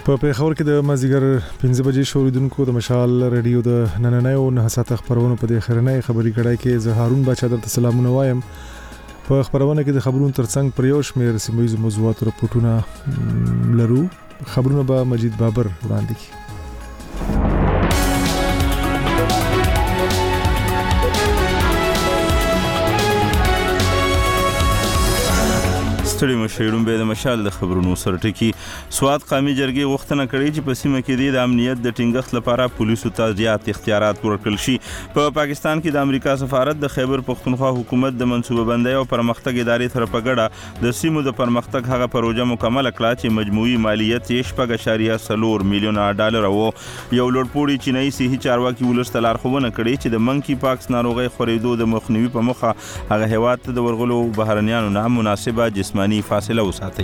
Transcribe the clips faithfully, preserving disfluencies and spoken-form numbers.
په پیښور کې د مازیګر پنځه بجې شوریدونکو د مشال رادیو د نننۍ او نه ساعت خبرونو په دې خبرنۍ خبري کړای کې زه هارون بچا درته سلامونه وایم. په خبرونه کې د خبرونو ترڅنګ پر یو شمېر سیمایي موضوعات راپورټونه لرو. خبرونه به مجید بابر وړاندې کړي. ستړي مشرون به د مشال د خبرونو سرټکی سواد قومي جرګې غوښتنه کړې چې په سیمه کې د امنیت د ټینګښت لپاره پولیسو ته زیات اختیارات ورکړل شي. په پاکستان کې د امریکا سفارت د خیبر پختونخوا حکومت د منصوبه بندۍ او پرمختګ ادارې سره په ګډه د سیمو د پرمختګ هغه پروژه مکمل کړه چې مجموعي مالیت یې شپږ اعشاریه څلور میلیونه ډالر وو. یو لوړپوړي چینایي صحي چارواکي ولس ته لارښوونه کړې چې د منکی پاکس ناروغي خورېدو د مخنیوي په موخه هغه هیواد ته د ورغلو بهرنیانو نه مناسبه جسماني فاصله وساتي.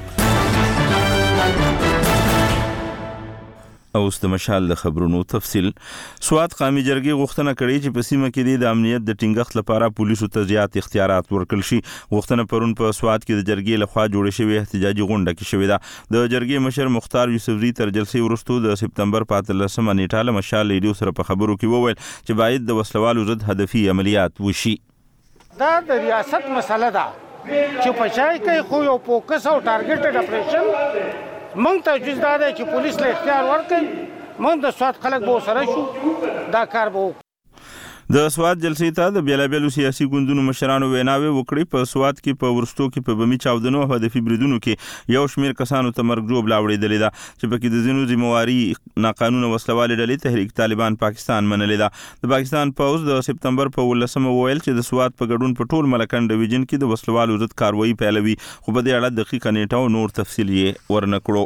اوس د مشال د خبرونو تفصیل. سواد قومي جرګې غوښتنه کړې چې په سیمه کې د امنیت د ټینګښت لپاره پولیسو ته زیات اختیارات ورکړل شي. غوښتنه پرون په سواد کې د جرګې لخوا جوړه شوې احتجاجي غونډه کې شوې ده. د جرګې مشر مختار یوسفزي تر جلسې وروسته د سپتمبر په اتلسمه نیټه له مشال ریډیو سره په خبرو کې وویل چې باید د وسلوالو ضد هدفي عملیات وشي. دا د ریاست مسله ده چې په شای کې خو یو فوکس او ټارګټډ اپریشن مونږ ته جز دا دی چې پولیس له اختیار ورکړي مونږ د سواد خلک به سره شو دا کار به د سواد جلسې ته د بیلابیلو سیاسي ګوندونو مشرانو ویناوې وکړې. په سواد کې په ورستو کې په بمي چاودنو او هدفي بریدونو کې یو شمېر کسانو ته مرګ جوړ لاوړېدلې ده چې پکې د ځینو ذمہواري ناقانونه وسلوالې ډلې تحریک طالبان پاکستان منلې ده. د پاکستان پوځ د سپتمبر په ولسمه وویل چې د سواد په ګډون په ټول ملکن ډیویژن کې د وسلوالو ضد کاروایی پیلوي، خو په دې اړه دقیقه نیټه او نور تفصیل یې ورنکړو.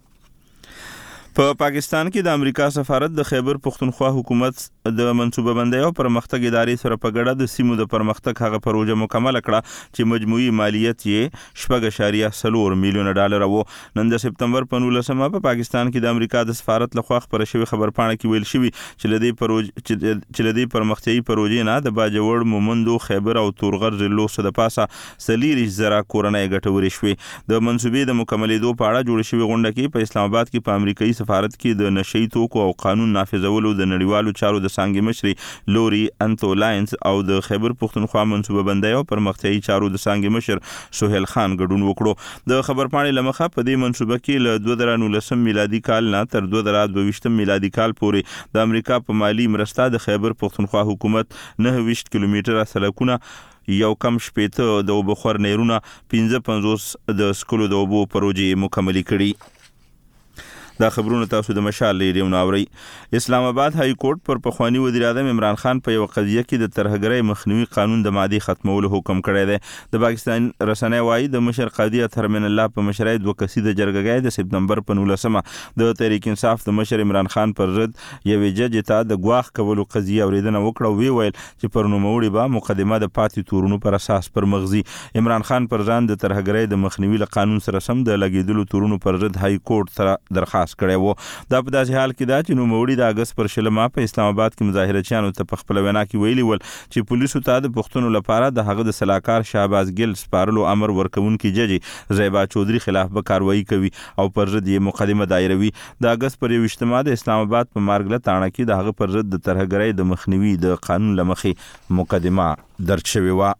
په پاکستان کې د امریکا سفارت د خیبر پختونخوا حکومت د منصوبه بندۍ او پرمختګ ادارې سره په ګډه د سیمو د پرمختګ هغه پروژه مکمل کړه چې مجموعي مالیت یې شپږ اعشاریه څلور میلیونه ډالر وو. نن د سپتمبر په نولسمه په پاکستان کې د امریکا د سفارت لخوا خبره شوې خبرپاڼه کې ویل شوی چې لدی پروژه چې لدی پرمختیايي پروژې نه د باجوړ مومندو خیبر او تورغر ضلعو څخه د پاسه سلیریش زرا کورنۍ ګټورې شوې. د منصوبې د مکملېدو په اړه جوړ شوې غونډه کې په اسلام آباد کې په امریکایي سفارت کې د نشئی توکو او قانون نافذولو د نړیوالو چارو د څانګې مشر لوري انتو لاینز او د خیبر پختونخوا منصوبه بندۍ او پرمختیايي چارو د څانګې مشر سہیل خان ګډون وکړو. د خبرپاڼې لمخه په دې منصوبه کې له دوه زره نولسم میلادي کال نه تر دوه زره دوه ویشتم میلادي کال پورې د امریکا په مالی مرسته د خیبر پختونخوا حکومت نهه ویشت کیلومتره سړکونه، یو کم شپېته د اوبو خور نیرونه، پنځه پنځوس د سکلو د اوبو پروژې مکملې کړي. دا خبرونه تاسو د مشال ریډیو ناوري. اسلام آباد های کورټ پر پخوانی وزیر اعظم عمران خان په یو قضیه کې د ترهګرۍ مخنیوي قانون د مادې ختمولو حکم کړی دی. د پاکستان رسنۍ وايي د مشر قاضي اطهر من الله په مشرۍ دوه کسیزه جرګه د سپتمبر په نولسمه د تحریک انصاف د مشر عمران خان پر ضد یوې جج ته د ګواښ کولو قضیه اوریدنه وکړه او وی ویل چې پر نوموړي به مقدمه د پاتې تورونو پر اساس پر مغزي. عمران خان پر ځان د ترهګرۍ د مخنیوي له قانون سره سم د لګیدلو تورونو پر ضد های کورټ سره درخواست کړی وو. دا په داسې حال کې دا چې نوموړي د اگست پر شلمه په اسلام آباد کې مظاهرچیانو ته په خپل وینا کې ویلي ول چې پولیسو ته د پښتنو لپاره د هغه د سلاکار شهباز ګل سپارلو امر ورکوونکي جج زیبا چودري خلاف به کاروایی کوي او پر ضد یې مقدمه دایروي. د اگست پر یوشتمه د اسلام آباد په مارګله تاڼه کې د هغه پر ضد د ترهګرۍ د مخنیوي د قانون لمخې مقدمه درج شوې و.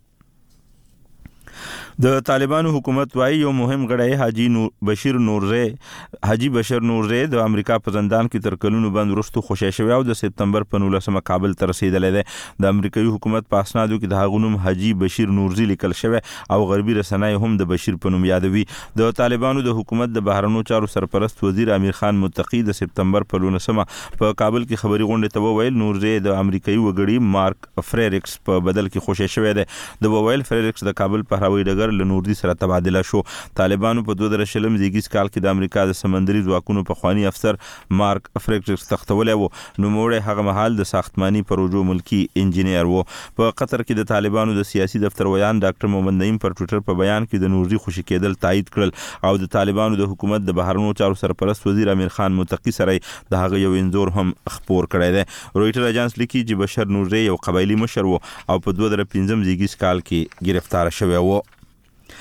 د طالبانو حکومت وايي یو مهم غړی حاجی نور بشیر نورزی حاجی بشیر نورزی د امریکا په زندان کې تر کلونو بند وروسته خوشی شوی او د سپتمبر په نولسمه کابل ته رسیدلی دی. د امریکایي حکومت په اسنادو کې د هغه نوم حاجی بشیر نورزی لیکل شوی او غربي رسنۍ هم د بشیر په نوم یادوي. د طالبانو د حکومت د بهرنیو چارو سرپرست وزیر امیر خان متقی د سپتمبر په نولسمه په کابل کې خبري غونډه ته وویل نورزی د امریکایي وګړي مارک فریریکس په بدل کې خوشی شوی دی. د وویل فریریکس د کابل په هوایي ډګر له نورزی سره تبادله شو. طالبانو په دوه زره شلم زیږیز کال کې د امریکا د سمندري ځواکونو پخوانی افسر مارک فریریکس تختولی وو. نوموړی هغه مهال د ساختماني پروژو ملکی انجینیر وو. په قطر کې د طالبانو د سیاسي دفتر ویان ډاکټر محمد نعیم پر ټویټر په بیان کې د نورزی خوشی کېدل تایید کړل او د طالبانو د حکومت د بهرنیو چارو سرپرست وزیر امیر خان متقی سره د هغه یو انځور هم خپور کړی دی. رويټر اژانس لیکي چې بشیر نورزی یو قبایلی مشر وو او په دوه زره پنځم زیږیز کال کې گرفتار شوی وو.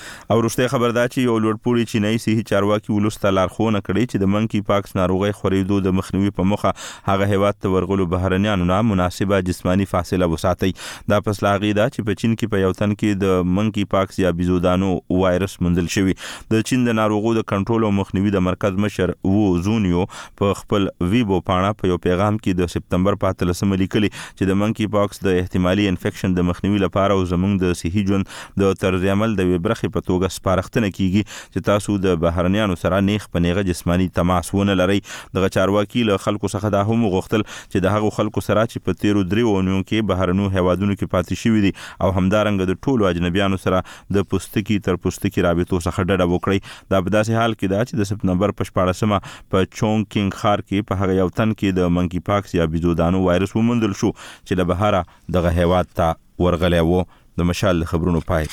او وروستۍ خبر دا چې یو لوړپوړي چینایي صحي چارواکي ولس ته لارښوونه کړې چې د منکی پاکس ناروغۍ خورېدو د مخنیوي په موخه هغه هیواد ته ورغلو بهرنیانو نه مناسبه جسمانی فاصله وساتي. دا پس لا هغې ده چې په چین کې په یو تن کې د منکی پاکس یا بیزودانو وایرس موندل شوی. د چین د ناروغو د کنټرول او مخنیوي د مرکز مشر وو زونیو په خپل ویبو پاڼه په یو پیغام کې د سپتمبر په اتلسمه لیکلي چې د منکی پاکس د احتمالي انفیکشن د مخنیوي لپاره او زموږ د صحي ژوند د طرز عمل د برخې په توګه سپارښتنه کیږي چې تاسو د بهرنیانو سره نیغ په نیغه جسمانی تماس ونه لرئ. دغه چارواکي له خلکو څخه دا هم غوښتل چې د هغو خلکو سره چې په تیرو دریو اونیو کې بهرنیو هیوادونو کې پاتې شوي دي او همدارنګه د ټولو اجنبیانو سره د پوستکي تر پوستکي رابطو څخه ډډه وکړي. دا په داسې حال کې ده چې د سپتمبر په شپاړسمه په چونګ کینګ ښار کې په هغه یو تن کې د منکی پاکس یا بیزودانو وایرس وموندل شو چې له بهره دغه هیواد ته ورغلی و. د مشال خبرونو پای.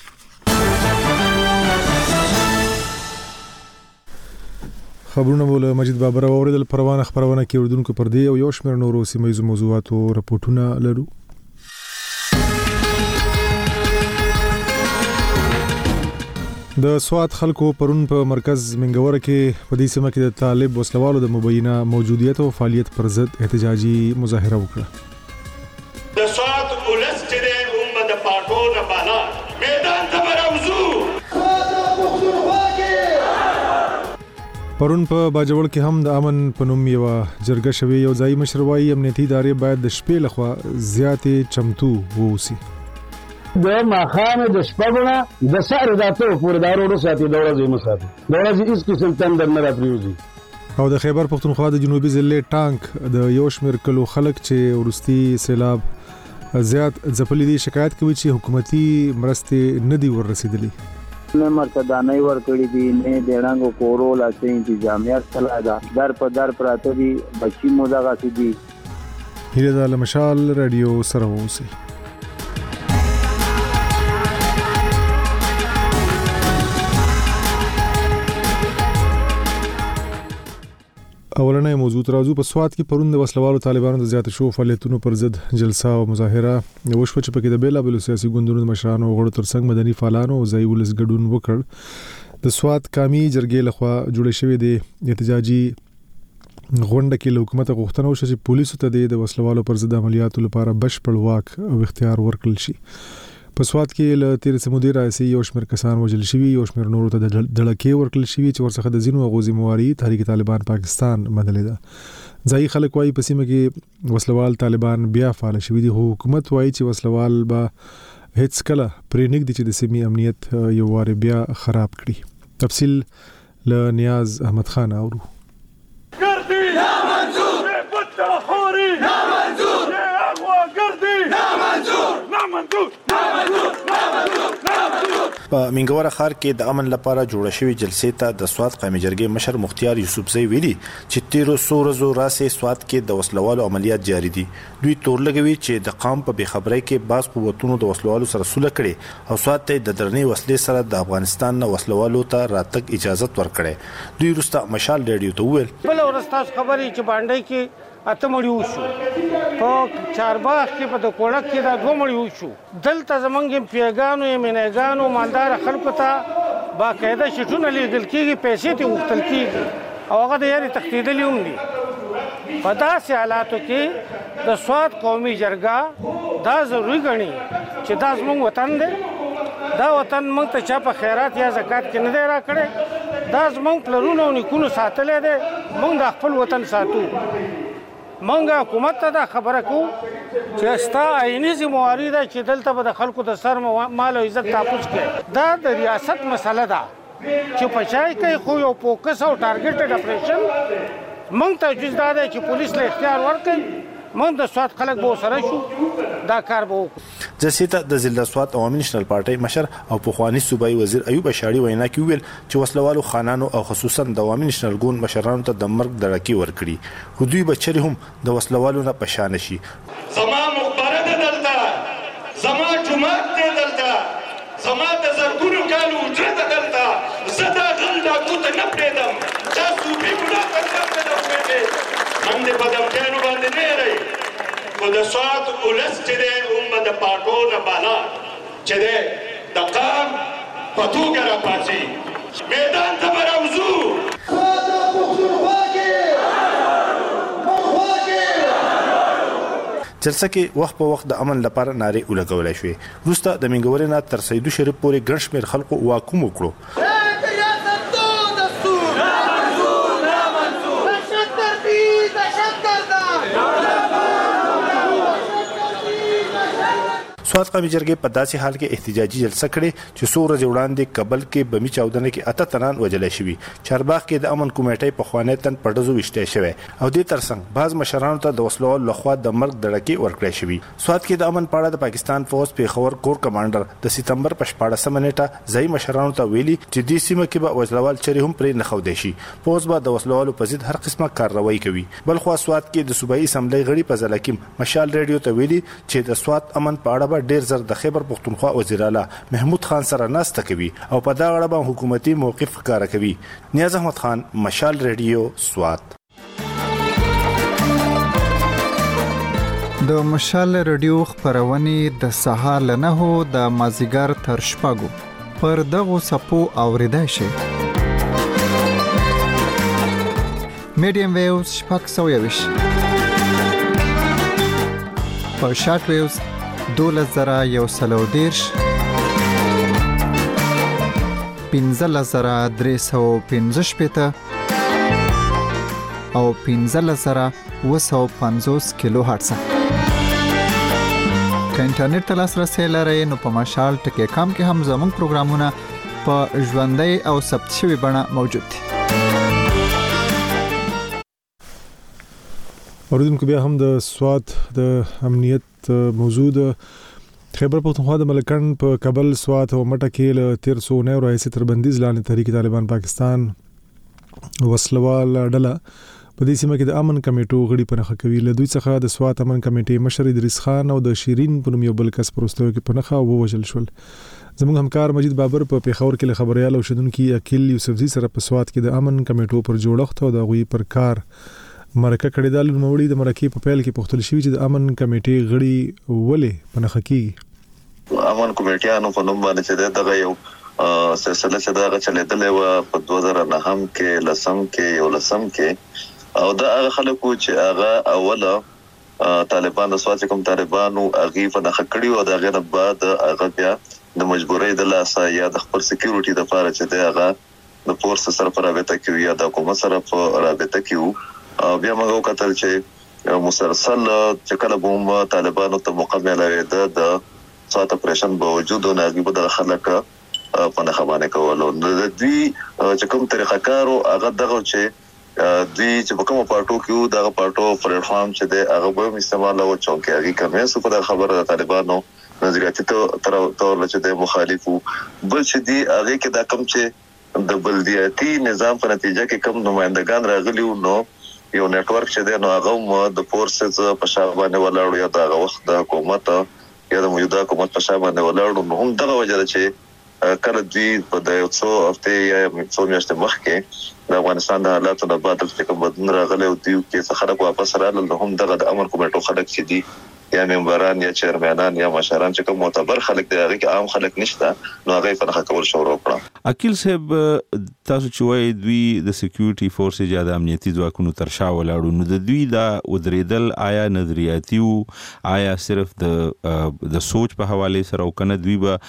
خبرونه بوله مجید بابر اوریدل. پروانه خبرونه کې اردوونکو پر دی او یو شمېر نورو سیمه موضوعاتو راپورټونه لرو. د سوات خلکو پرون په مرکز منګوره کې په دې سیمه کې د طالب وسلوالو د مبینه موجودیت او فعالیت پر ضد احتجاجي مظاهره وکړه. د سوات ولس چې د امت د پاټو نه بالا میدان ته راوځو. پرون په باجوړ کې هم د امن په نوم یو جرګه شوی. یو ځای مشروعي امنیتي ادارې باید د شپې لخوا زیاتې چمتو ووسی. د ماخانه د شپږونه د سره داتو پورې دارو ساتي دوړه زې مساتي دوړه زې اس قسم تندر نه راپریوزي. او د خیبر پختونخوا د جنوبي ضلع ټانک د یو شمېر کلو خلک چې ورستي سیلاب زیات ځپلي دي شکایت کوي چې حکومتي مرستې نه دي ورسېدلي. نه مرتدانۍ ورکړي دي نه د رنګو کورو لاسه انتظامیت سره دا در په در پراته دي بچي مو دغه سي دي. هیله د مشال رادیو سره اوسئ. اولنې موضوع ترازو په سوات کې پرون د وسلوالو طالبانو د زیات شو فعالیتونو پر ضد جلسه او مظاهره وشوه چې پکې د بیلا بیل سیاسي ګوندونو مشرانو او غړو ترڅنګ مدني فعالانو او ځای ولس ګډون وکړ. د سوات کامي جرګې لخوا جوړ شوی د احتجاجي غونډه کې له حکومت غوښتنه وشوه چې پولیسو ته د وسلوالو پر ضد عملیاتو لپاره بشپړ واک او اختیار ورکړل شي. په سوات کې له تیر سمودي رئیس یو شمېر کسان وژل شوي یو شمېر نورو ته د ډلکې ورکړل شوي چې ورڅخه د ځینو غوزي مواري تحریک طالبان پاکستان منلې ده. ځای خلک وایي په سیمه کې وسلوال طالبان بیا فعال شوي دي. حکومت وایي چې وسلوال به هیڅ کله پرې نږدې چې د سیمې امنیت یو واره بیا خراب کړي. تفصیل له نیاز احمد خان اورو. ګردی لا منظور بوتا خوري لا منظور اغوا ګردی لا منظور لا منظور په منګوره ښار کې د امن لپاره جوړه شوې جلسې ته د سوات قومي جرګې مشر مختیار یوسفزی ویلي چې تیرو څو ورځو راځي سوات کې د وسلوالو عملیات جاري دي. دوی تور لګوي چې د قام په بخبرۍ کې باز قوتونو د وسلوالو سره سوله کړي او سوات ته د درنې وسلې سره د افغانستان نه وسلوالو ته راتګ اجازه ورکړي. دوی وروسته مشال ریډیو ته وویل بل ورستاس خبرې چې باندې کې اته مړی وشو په چارباغ کې په د کوړک کې دا دوه مړی وشو. دلته زمونږ پیګانو یې مینګانو مالدار خلکو ته باقاعده شټونه لیږل کېږي پیسې ته وختل کېږي او هغه د یاري تختیدلی هم دي. په داسې حالاتو کې د سوات قومي جرګه دا ضروري ګڼي چې دا زمونږ وطن دی. دا وطن موږ ته چا په خیرات یا زکات کې نه دی راکړی. دا زمونږ پلرونو او نیکونو ساتلی دی. موږ د خپل وطن ساتو. منګه حکومت ته دا خبره کو چې ستا عیني ذمہواری ده چې دلته به د خلکو د سر مال او عزت تحفظ کړي. دا د ریاست مسله ده چې پچای کوي خو یو فوکس او ټارګټډ اپریشن موږ ته جز دا ده چې پولیس له اختیار ورکړي. موږ د سوات خلک به سره شو دا کار به وکړو. جلسې ته د ضلع سوات عوامي نېشنل پارټۍ مشر او پخوانی صوبایي وزیر ایوب اشعري وینا کې ویل چې وسلوالو خانانو او خصوصا د عوامي نېشنل ګوند مشرانو ته د مرګ ډړکې ورکړي خو دوی به چېرې هم د وسلوالو نه پشان شي. زما مخبره ده دلته زما جومات دی دلته زما د زرګونو کالو اجره ده دلته زه دا غل ډاکو ته نه پرېږدم چا صوفي ګناه ته نه پرېږدم من دې په دمکیانو باندې نه یېروي خو د سوات ولس چې دی هم به د پاټو نه بالا چې دی د قام په توګه راپاڅي میدان ته به راوځو. جلسه کې وخت په وخت د امن لپاره نارې ولګولې شوې. وروسته د منګورې نه تر سیدو شریف پورې ګڼ شمېر خلکو واکوم وکړو. سوات قومي جرګې په داسې حال کې احتجاجي جلسه کړې چې څو ورځې وړاندې کابل کې بمي چاودنه کې اته تنان وژل شوي. چارباغ کې د امن کمیټې په خوانی تن پړدزو وشته شوی او دې ترڅنګ بعض مشرانو ته د وسلوال لخوا د مرګ دړکې ورکړې شوی. سوات کې د امن پاړه د پاکستان فوج پیښور کور کمانډر د سپتمبر په شپاړسمه نیټه ځای مشرانو ته ویلي چې دې سیمه کې به وسلوال چری هم پرې نه خودي شي. فوج به د وسلوالو په ضد هر قسمه کاروایی کوي. بلخو سوات کې د صوبایي اسمبلی غړي په ځلکیم مشال ریډیو ته ویلي چې د سوات امن پاړه ډیر زر د خیبر پختونخوا وزیر اعلی محمود خان سره ناسته کوي او په دا اړه به حکومتي موقف ښکاره کوي. نیاز احمد خان، مشال ریډیو، سوات. د مشال ریډیو خبرونه د سهار له نهو د مازیګر تر شپږو پر دغو سپو اوریدای شي. میډیم ویوز شپږ سوه یویشت، په شارټ ویوز دولس زره یو سل او دېرش، پنځلس زره درې سوه پنځه شپېته او پنځلس زره اوه سوه پنځوس کیلو هرټز. که انټرنیټ ته لاسرسی لرئ نو په مشال ټکی کام کې هم زموږ پروګرامونه په ژوندۍ او ثبت شوي بڼه موجود دي. اوریدونکو بیا هم د سوات د امنیت موضوع د خیبر پختونخوا د ملکن په کابل سوات او مټه کې له تیر سو نه راځي تر بندیز لاندې تحریک طالبان پاکستان وسلوال ډله په دې سیمه کې د امن کمیټو غړي پنهخه کوي. له دوی څخه د سوات امن کمیټې مشر ادریس خان او د شیرین په نوم یو بل کس پروستو کې پنهخه ووژل شول. زموږ همکار مجید بابر په پیښور کې خبريال او شدونکو عقیل یوسفزي سره په سوات کې د امن کمیټو پر جوړښت او د غوي پر کار مرکه کړي. د نوموړي د مرکې په پیل کې پوښتل شوی چې د امن کمیټې غړي ولې پنهخه کیږي. امن کمیټیانو په نوم باندې چې دغه یو سلسله چې دغه چلیدلې و په دوه زره نهم کې لسم کې یو لسم کې او دا هغه خلکو چې هغه اوله طالبان د سوات کوم طالبانو هغه پنهخه کړي او دغه نه بعد هغه بیا د مجبورۍ د لاسه یا د خپل سکیورټي د لپاره چې دغه د فورس سره په رابطه کې یا د حکومت سره په رابطه کې بیا موږ وکتل چې مسلسل چې کله بوم طالبانو ته مقابله ویده د سوات اپریشن باوجود نه غیبه د خلک په نه خبرونه کولو د دې چې کوم طریقه کارو هغه دغه چې دوی چې په کومه پارټو کې دغه پارټو پلیټ فارم چې د هغه به استعمال او چونکه هغه کمې سو په خبره د طالبانو نظریاتي ته تر تور چې د مخالفو بل چې دی هغه کې دا کم چې د بلدیاتي نظام په نتیجه کې کم نمائندگان راغلي نو یو نتورک چې دی نو هغه د فورسز په شابهانه ولاړو یا د وخت د حکومت یا د موجوده حکومت په شابهانه ولاړو نو هم دغه وجه چې کله دوی په د یو څو هفته یا څو میاشتې مخکې د افغانستان د حالاتو د بعد چې کوم بدلون راغلی او دوی کې څه خلک واپس راغلل نو هم دغه د امر کمیټو خلک چې دي یا ممبران یا چیرمنان یا مشران چې کوم معتبر خلک دی هغه کې عام خلک نشته نو هغه په نخښه کول شروع کړه. عقیل صاحب تاسو چې وایي دوی د سکیورټي فورس یا د امنیتي ځواکونو تر شا ولاړو نو د دوی دا ودریدل آیا نظریاتي او آیا صرف د د سوچ په حواله سره او کنه دوی به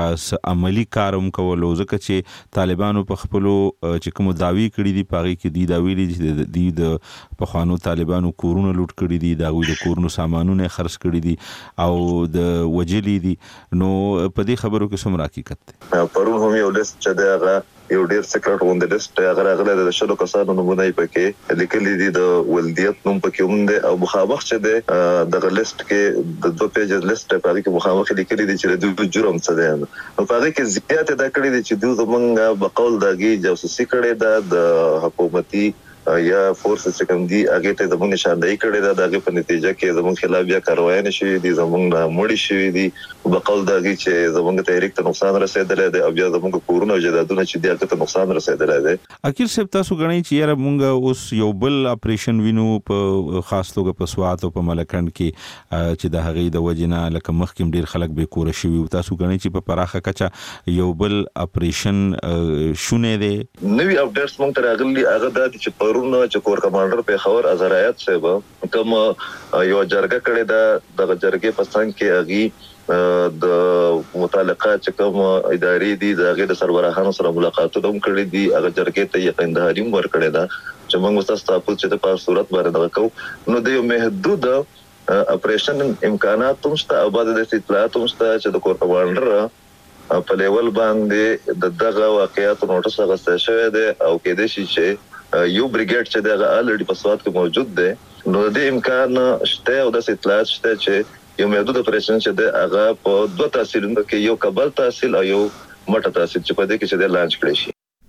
عملی کارم کول او ځکه چې طالبانو په خپل چې کوم داوی کړی دي پاره کې دي دا ویلي چې د د پخوانو طالبانو کورونه لوټ کړی دي دا وی د کورونو سامانونه خرڅ کړی دي او د وجلی دي نو په دې خبرو کې څومره حقیقت دی؟ پرون هم یو لیست چې دا یو ډیر سیکرټ وند لیست هغه راغله د شلو کسانو نمونه یې پکې لیکلي دي د ولدیت نوم پکې هم دی او مخابخ چې دی د لیست کې د دوه پیج لیست په هغه کې مخابخ لیکلي دي چې د جرم څه دی نو په هغه کې زیات دا کړی دي چې دوی زمونږ بقول دغه جاسوسي کړي ده د حکومتي یا فورس چې کوم دي هغه ته زموږ نشاندهي کړې ده دغه په نتیجه کې زموږ خلاف بیا کاروایی نشي دي زموږ مړی شوی دي بقول دغه چې زموږ تحریک ته نقصان رسیدلی دی او بیا زموږ کورونه او جدادونه چې دغه ته نقصان رسیدلی دی. اکیل صاحب تاسو غنئ چې یاره مونږ اوس یو بل اپریشن وینو په خاص توګه په سوات او په ملکند کې چې د هغې د وجنه لکه مخکې ډیر خلک به کور شوي تاسو غنئ چې په پراخه کچه یو بل اپریشن شونه دی. نوی اپډیټس مونږ ته راغلي هغه د چې پرونه چې کور کمانډر په خبر ازرایات صاحب کوم یو جرګه کړې ده د جرګې په څنګ کې هغه د متعلقه چې کوم ادارې دي د هغه د سربراهانو سره ملاقاتونه هم کړې دي هغه جرګې ته یقین دهاري هم ورکړې ده چې موږ تاسو ته چې په صورت باندې دغه کو نو د یو محدود اپریشن امکانات هم شته او بعد د اطلاعات هم شته چې د کور کمانډر په لیول باندې د دغه واقعیت نوټس غوښتل شوی دی او کې د شي چې یو بریګیډ چې دغه الریډي په سواد کې موجود دی نو د امکان شته او د اطلاعات شته چې یو محدود اپریشن چې د هغه په دوه تحصیلونو کې یو کابل تحصیل او یو مټه تحصیل چې په دې کې چې د لانچ کړی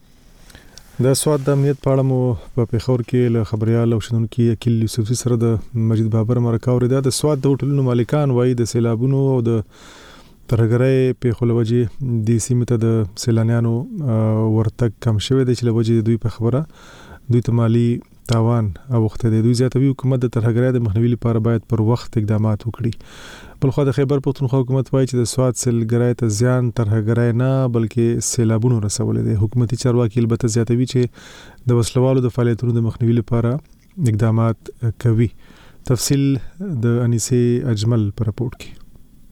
شي. د سواد د امنیت په اړه مو په پیښور کې له خبريال او شنونکو اکیل یوسفزي سره د مجید بابر مرکه اوریدا. د سواد د هوټلونو مالکان وایي د سیلابونو او د ترګرای په خلوجي د سیمه ته د سیلانیانو ورتګ کم شوی دی چې لوجه دوی په خبره دوی ته مالی تاوان او وخت د دوی زیاتوي. حکومت د ترګرای د مخنیوي لپاره باید پر وخت اقدامات وکړي. بل خو د خیبر پختونخوا حکومت وایي چې د سواد سیلګرای ته زیان ترګرای نه بلکې سیلابونو رسولې دي. حکومتي چارواکي البته زیاتوي چې د وسلوالو د فعالیتونو د مخنیوي لپاره اقدامات کوي. تفصیل د انیسه اجمل پر راپورټ کې.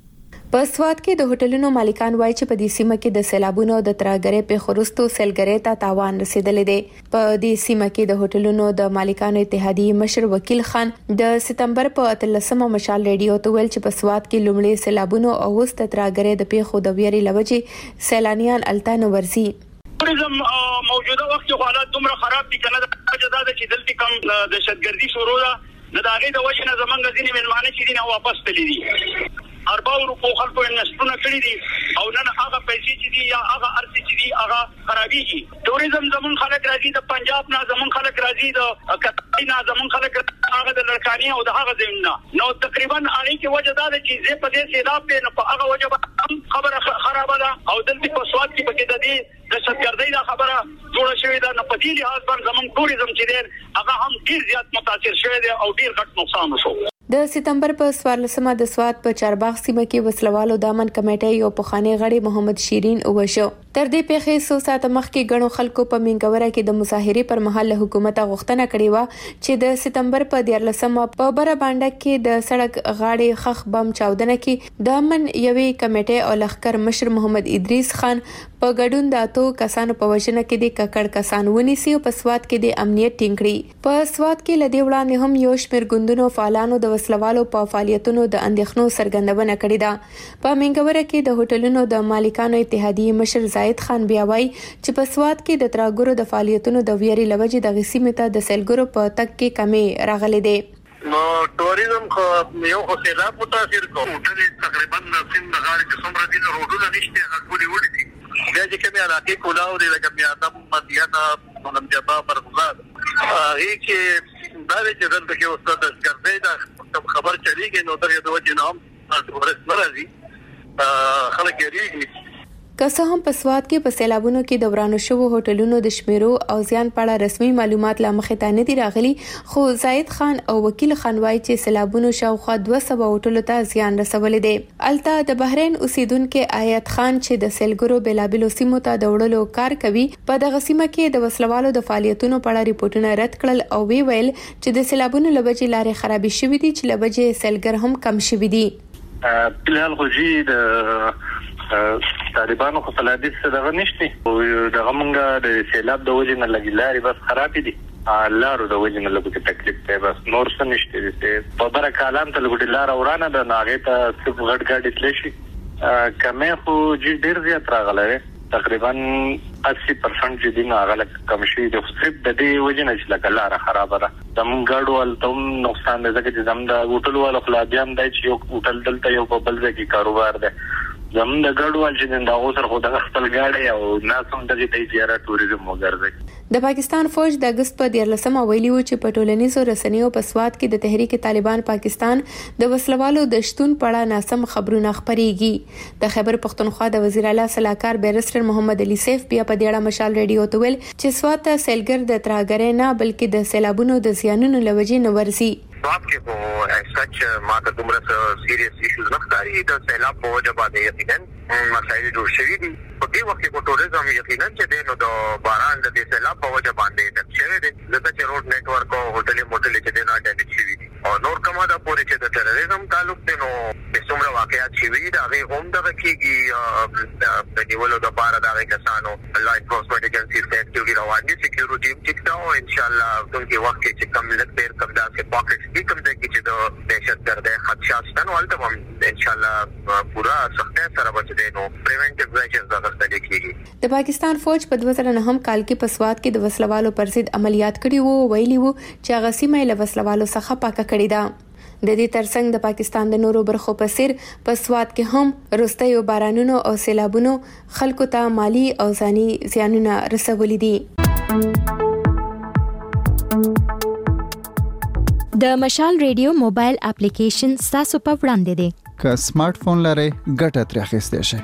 په سواد کې د هوټلونو مالکان وایي چې په دې سیمه کې د سیلابونو د ترګرې په خورستو سیلګرې ته تاوان رسیدلې دی. په دې سیمه کې د هوټلونو د مالکانو اتحادیې مشر وکیل خان د سپتمبر په اتلسمه مشال ریډیو ته ویل چې په سواد کې لومړی سیلابونو او اوس د ترګرې د پیښو د ویري لوجې سیلانیان التانو ورزي. ټوریزم موجوده وخت کې حالات دومره خراب دي کنه د جزا د چې دلته کم د دهشتګردي شروع ده نه دا غي د وجه نه زمونږ ځینې ملمانه چې دي نو واپس تللی دي اربع روپو خلکو انوستونه کړی دي او نن هغه پیسې چې دي یا هغه ارزي چې دي هغه خرابېږي. ټوریزم زمون خلک راځي د پنجاب نه زمون خلک راځي د کتای نه زمون خلک هغه د لړکانی او د هغه زمنا نو تقریبا هغه کې وجه دا ده چې زه په دې سیلاب په په هغه وجه خبره خرابه ده او دلته په سواد کې پکې د دې د شتګردۍ دا خبره جوړه شوې ده. نه په دې لحاظ باندې زمون ټوریزم چې دی هغه هم ډیر زیات متاثر شوی دی او ډیر غټ نقصان وشو. د سپتمبر په سوارلسمه د سواد په چارباغ سیمه کې وسلوالو دامن کمیټې یو پخوانی غړي محمد شیرین وشو. تر دې پیښې څو ساعت مخکې غنو خلکو په منګوره کې د مظاهره پر مهال حکومت غوښتنه کړې و چې د سپتمبر په دیارلسمه په بره باندې کې د سړک غاړې خخ بم چاودنه کې د امن یوې کمیټې او لخر مشر محمد ادریس خان په ګډون د اتو کسانو په وژنه کې د ککړ کسان ونیسي او په سواد کې د امنیت ټینګ کړي. په سواد کې لدی وړاندې هم یو شمېر ګوندونو فعالانو د وسلوالو په فعالیتونو د اندېښنو څرګندونه کړې ده. په منګوره کې د هوټلونو د مالکانو اتحادیې مشر زاید خان بیا وایي چې په سواد کې د ترګرو د فعالیتونو د ویري لوجې د غسیمه ته د سیلګرو په تک کې کمی راغلي دي. نو ټوریزم خو یو خو سیلاب متاثر کو ټول تقریبا سند غاړي چې څومره دي روډونه نشته هغه ټول وړي دي. بیا چې کومه علاقې کولاو دي لکه بیا د مدینه مونږ جبا پرغزاد هغه کې دا چې دلته کې استاد ګرځي دا خبر چلیږي نو تر یو وجه نام ورس مرزي خلک یې که څه هم په سواد کې په سیلابونو کې د ورانو شوو هوټلونو د شمیرو او زیان په اړه رسمي معلومات لا مخې ته نه دي راغلي خو زاید خان او وکیل خان وایي چې سیلابونو شاوخوا دوه سوه هوټلو ته زیان رسولی دی. الته د بحرین اوسیدونکو آیت خان چې د سیلګرو بلابلو سیمو ته د وړلو کار کوي په دغه سیمه کې د وسلوالو د فعالیتونو په اړه ریپورتونه رد کړل او وی ویل چې د سیلابونو لوجې لارې خرابې شوې دي چې لوجې سیلګر هم کم شوي دي. بلال خوجي د طالبانو خو صلاحیت څه دغه نشته او دغه مونږه د سیلاب د وجې نه لګي لارې بس خرابې دي لارو د وجې نه لګي تکلیف دی بس نور څه نشته دي. په بره کالام ته لګي لار ورانه د ناغه ته صرف غټ غاډي تل شي کمه خو جې ډیر زیات راغله تقریبا اسی پرسنټ چې دین هغه کم شي د صرف د دې وجې نه چې لګ لار خراب ده زم ګاډوال ته نقصان دی ځکه چې زم د هوټل والو خلاصيان دی چې یو هوټل دلته یو په بل ځای کې کاروبار دی زموږ د ګډوال چې د اوسر خو د خپل ګاډي او ناسم د دې تجارت ټوریزم وګرځي. د پاکستان فوج د اگست په دیارلسمه ویلي و چې په ټولنیزو رسنیو په سواد کې د تحریک طالبان پاکستان د وسلوالو د شتون په اړه ناسم خبرونه خپريږي. د خیبر پختونخوا د وزیر اعلی صلاحکار بیرسټر محمد علي سیف بیا په دیړه مشال ریډیو ته ویل چې سواد ته سیلګر د ترهګرۍ نه بلکې د سیلابونو د زیانونو لوجې نه ورسي. سواد کې په سچ ماته دومره سیریس ایشوز نه ښکاري. د سیلاب په وجه باندې یقینا مسایل جوړ شوي دي. په دې وخت کې په ټوریزم یقینا چې دی نو د باران د سیلاب په وجه باندې ډک شوی دی. ځکه چې روډ نیټورک او هوټلې موټلې چې دی نو ډیمیج شوي دي او نور کومه دا پورې چې د تروریزم تعلق دی نو د څومره واقعیات شوي دي هغې هم دغه کېږي د نیولو دپاره د هغې کسانو لا انفورسمنټ ایجنسي اکټیوټي روان دي. سیکیورټي هم ټیک ده او انشاءالله راتلونکي وخت کې چې کم لږ ډېر کم داسې پاکټس دي کوم ځای کې چې د دهشتګردۍ خدشات شته نو هلته به هم انشاءالله پوره سختۍ سره به چې دی نو پریونټیو میجرز اخیستل کېږي. د پاکستان فوج په دوه زره نهم کال کې په سواد کې د وسلوالو پر ضد عملیات کړي وو. ویلي وو چې هغه سیمه له وسلوالو څخه پاکه کړې ده. د دې ترڅنګ د پاکستان د نورو برخو په څیر په سواد کې هم وروستیو بارانونو او سیلابونو خلکو ته مالی او ځاني زیانونه رسولي دي. د مشال ریډیو موبایل اپلیکیشن تاسو په وړاندې دی. که سمارټ فون لرئ ګټه ترې اخیستی شئ.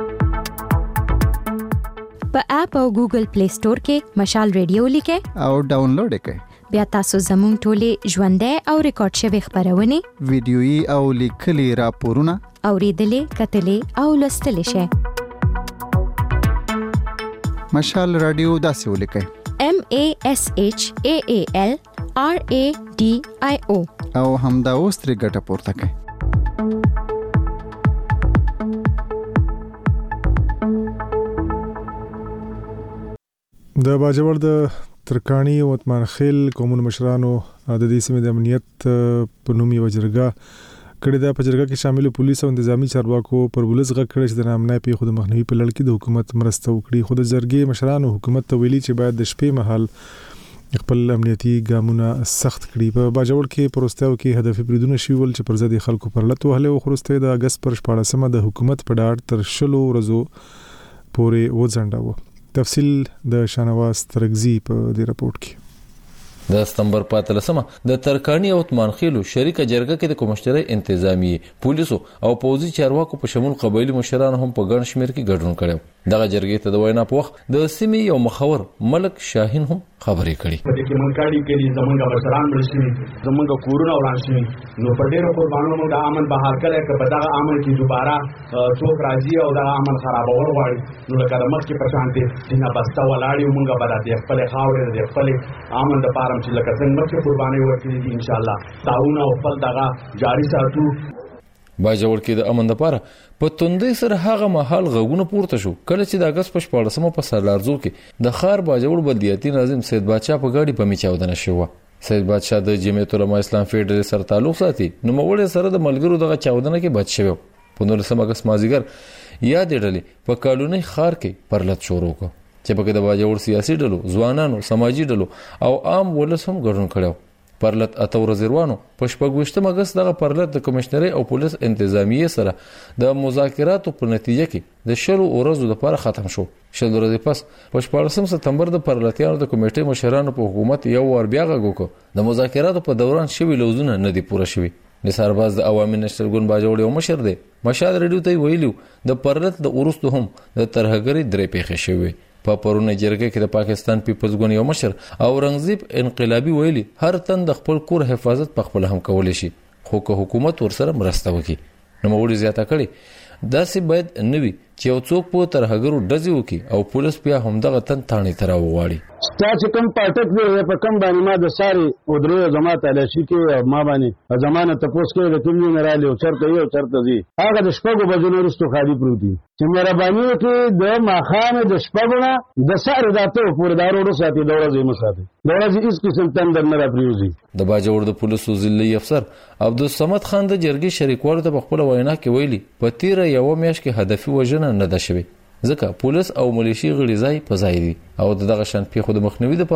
په اپ او ګوګل پلی سٹور کې مشال ریډیو لیکئ او ډاونلوډ یې کړئ. بیا تاسو زموږ ټولې ژوندۍ او ریکارډ شوې خبرونه ویډیويي او لیکلي راپورونه اوریدلې کتلې او لوستلې شئ. مشال رادیو داسې ولیکئ M A S H A A L R A D I O او همدا اوس ترې ګټه پورته کړئ. د باجوړ د ترکانی او اتمان خیل قومونو مشرانو د دې سیمې د امنیت په نوم یو جرګه کړې ده. په جرګه کې شامل پولیس او انتظامی چارواکو پر ولس غږ کړی چې د نامنای پیښو د مخنیوي په لړ کې د حکومت مرسته وکړي. خو د جرګې مشرانو حکومت ته ویلي چې باید د شپې مهال خپل امنیتي ګامونه سخت کړي. په باجوړ کې پروستاو کې هدف بریدونه شوي ول چې پر ضد خلکو پر لټ وهله او خروسته د اگست پر شپاړسمه د حکومت په ډاډ تر شلو ورځو پورې وځنډاوه. تفصیل د شانواز ترغزی په دې راپورټ کې. د ستمبر پاتلسمه د ترکانی او اتمان خیلو شریکه جرګه کې د کومشتري انتظامی پولیسو او پوځي چارواکو په شمول قبایلی مشران هم په ګڼ شمیر کې ګډون کړو. دغه جرګې ته د وینا په وخت د سیمې یو مخور ملک شاهین هم خبرې کړې. په دې کې منکاړي کې زمونږ بشران برسي زمونږ کورونه وران شي نو په ډېر قربانونو موږ د امن بهار کړی که په دغه امن کې دوباره څوک راځي او دغه امن خرابول غواړي نو لکه د مخکې په شان دې نه بسته ولاړ یو موږ به د خپلې خاورې د خپلې امن دپاره چې لکه څنګه مخکې قربانۍ ورکړي دي انشاءالله تعاون او خپل دغه جاري ساتو. باجوړ کې د امن لپاره په توندۍ سره هغه مهال غوونه پورته شو کله چې د اگست په شپاړسمه په سالارزو کې د خار باجوړ بلدیاتي ناظم سید بادشاه په گاډي په میچاودنه شو. سید بادشاه د جمعیت العلماء اسلام فیډرال سره تعلق ساتي نو مولوی سره د ملګرو دغه چاودنه کې بچ شو. په نولسمه اگست مازیګر یاد ډلې په کالونی خار کې پرلط شروع کړ چې په کې د باجوړ سیاسي ډلو ځوانانو سماجی ډلو او عام ولس هم ګډون کړو. پرلط اته ورځې روانو په شپږویشتم اگست دغه پرلط د کمشنري او پولیس انتظامیه سره د مذاکراتو په نتیجه کې د شلو ورځو لپاره ختم شو. شل ورځې پس په شپاړسم سپتمبر د پرلطیانو د کمیټې مشرانو په حکومت یو ور بیا غږ وکړ د مذاکراتو په دوران شوی لوزونه نه دي پوره شوی. نثارباز د عوامي نشر ګوند باجوړ یو مشر دی. مشاد ریډیو ته ویلو د پرلط د ورستو هم د ترهګری درې پیښې شوی. په پرونه جرګه کې د پاکستان پیپلز ګوند یو مشر اورنګزیب انقلابی ویلي هر تن د خپل کور حفاظت په خپل هم کولای شي خو که حکومت ورسره مرسته وکړي. نو موږ زیاته کړي داسې باید نوي چې یو څوک په ترهګرو ډزې وکړي او پولیس بیا هم دغه تن تاڼې ته راوغواړي. تاسو کوم پټک دی په کوم باندې ما د ساري او درې جماعت تلاشي کې ما باندې زمانه تاسو کې د کوم نه رالي او چرته یو چرته دي هغه د شپږو بجو وروسته خالي پروت دي چې مهرباني وکړي د ماخانه د شپږونه د ساري داته پورې دارو ساتي د ورځې مساتي د ورځې هیڅ قسم تندر نه راپریوزي. د باجوړ د پولیسو ضلعي افسر عبدالصمد خان د جرګې شریکوالو ته په خپل وینا کې ویلي په تیره یو میاشت کې هدفي وژنه نه ده شوې ځکه پولیس او ملیشي غړي ځای په ځای دي او دغه شان پیښو د مخنیوي لپاره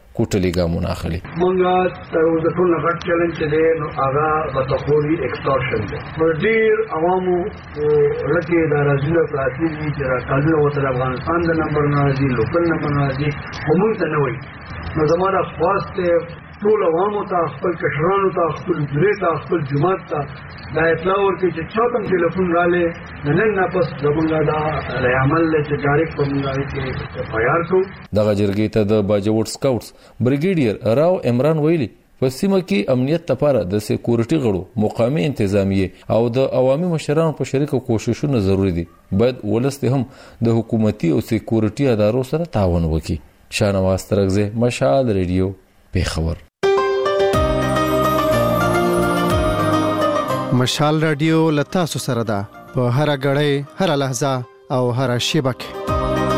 کوټلي ګامونه اخلي. مونږه د ټول غټ چیلنج دی نو هغه بتخوري ایکسټورشن دی. پر ډیر عوامو لکه د راځلو پلاټي چې راځلو وتر افغانستان د نمبر نه راځي لوکل نمبر نه راځي کوم ته نه وي. نو زموږه خواسته ټول عوامو ته خپل کشرانو ته خپل درې ته خپل جماعت ته دا اطلاع ورکړي چې چاته ټلیفون رااله نن نه پس زموږه دا عمل چې ډایرکټ کومه کې تیار کو. دغه جرګې ته د باجوړ سکاوټس بریګیډیر راو عمران ویلي په سیمه کې امنیت لپاره د سکیورټي غړو مقامي انتظامیه او د عوامي مشرانو په شریکو کوششونو ضروری دي. باید ولست هم د حکومتي او سکیورټي ادارو سره تعاون وکړي. شانواز ترغزه مشال ریډیو پیښور. مشال رادیو لتا سو سره ده په هر غړې هر لحظه او هر شیبه کې.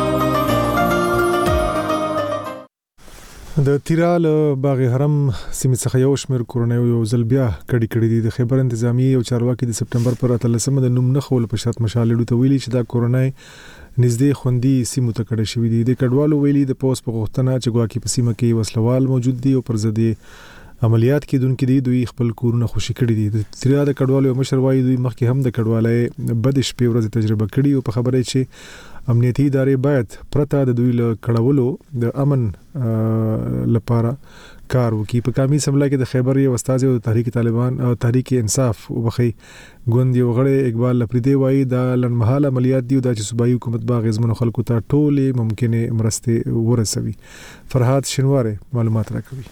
د تیرال باغ حرم سیمه څخه یو شمېر کورونیو یو ځل بیا کډی کړی دي. د خیبر انتظامیه او چارواکي د سپټمبر پر اتلسمه د نوم نه خول په شرط مشالېډو ته ویلي چې دا کورونای نږدې خوندي سیمو ته کډه شوې دي. د کډوالو ویلي د پوس په غوښتنه چې ګواکې په سیمه کې وسلوال موجود دي او پر ضد عملیات کې دونکو دي دوی خپل کورونه خوشي کړي دي. د تیرا د کډوالو مشر وایي دوی مخکې هم د کډوالۍ بد شپې ورځ تجربه کړي او په خبره چې امنیتي ادارې باید پرته د دوی له کډوالو د امن لپاره کار وکړي. په کامي سملا کې د خیبر یو استاد او تحریک طالبان او تحریک انصاف وبخي ګوند یو غړی اقبال لپریدي وایي دا لنمحاله عملیات دی او د صوبایي حکومت باغ غزمن خلکو ته ټوله ممکنه مرسته ورسوي. فرحات شنواره معلومات راکوي.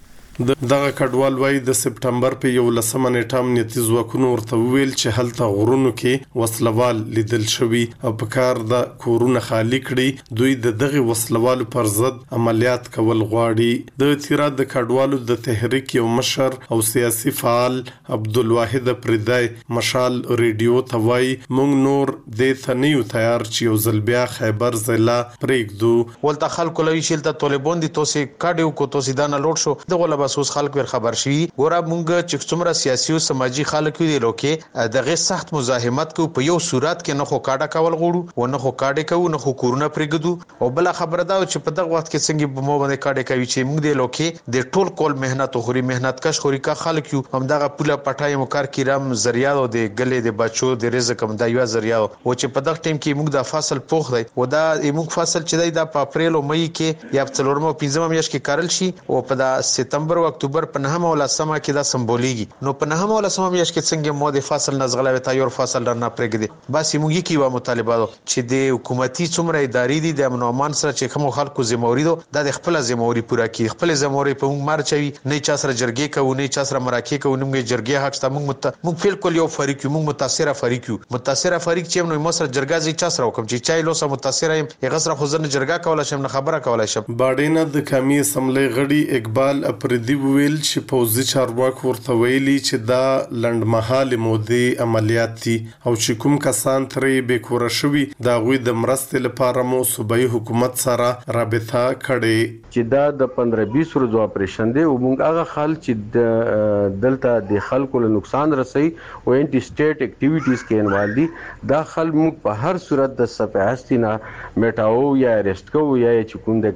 دغه کډوال وای د سپټمبر په یو لسمه نیټه امنیتي ځواکونو ورته ویل چې هلته غرونو کې وسلوال لیدل شوی او په کار د کورونه خالی کړي. دوی د دغه وسلوالو پر ضد عملیات کول غواړي. د تیرا د کډوالو د تحریک یو مشر او سیاسي فعال عبدالواحد پردای مشال ریډیو ته وای مونږ نور د ثنیو تیار چې یو ځل بیا خیبر ضلع پرېږدو. ولته خلکو لوي شیلته طالبان دي توسي کاډیو کو توسي دانه لوټ شو دغه بسوس خلک ور خبر شي. ګوره مونږ چې څومره سیاسي او سماجی خلک دي لوکي دغه سخت مزاحمت کو په یو صورت کې نه خو کاډه کول غوړو و نه خو کاډه کو نه خو کورونه پرېګدو او بل خبره دا چې په دغه وخت کې څنګه په مو باندې کاډه کوي چې مونږ د لوکي د ټول کول مهنت او خوري مهنت کش خوري کا خلک یو هم دغه پوله پټای مکر کیرم ذریعہ او د غلې د بچو د رزق هم د یو ذریعہ او چې په دغه ټیم کې مونږ د فاصل پوخ دی او دا مونږ فاصل چې د اپریل او مې کې یا په څلورمه او پنځمه میاشت کې کارل شي او په د سپتمبر او اکتوبر په نهم او لسمه کې دا سمبولیږي. نو په نهم او لسمه میاشت کې څنګه مو د فاصل نزغلوي تا یو فاصل نه پرېږدي. بس موږ یې کیو مطالبه چې د حکومتي څومره ادارې دي د امن او امان سره چې کوم خلکو ذمہواری ده د خپل ذمہواری پوره کړي. خپل ذمہواری په موږ مرچوي نه چا سره جرګې کوو نه چا سره مراکې کوو موږ جرګې حق ته موږ موږ بالکل یو فریق موږ متاثره فریق یو متاثره فریق چې نو مصر جرګه زی چا سره کوم چې چای لوسه متاثره یې غسر خو ځنه جرګه کوله شم نه خبره کوله شم. باډینه د کمی سملې غړي اقبال اپریدي ویل چې پوزي چارواکو ورته ویلي چې دا لنډمهاله مودې عملیات دي او چې کوم کسان ترې به کور شوي دا غوي د مرستې لپاره مو صوبایي حکومت سره رابطه کړي. چې دا د پندرہ بیس ورځو اپریشن دی او موږ هغه خل چې دلته د خلکو له نقصان رسي او انټي سټیټ اکټیویټیز کې انوال دي دا خل موږ په هر صورت د صفحاستینا میټاو یا ریسټ کو یا چې کوم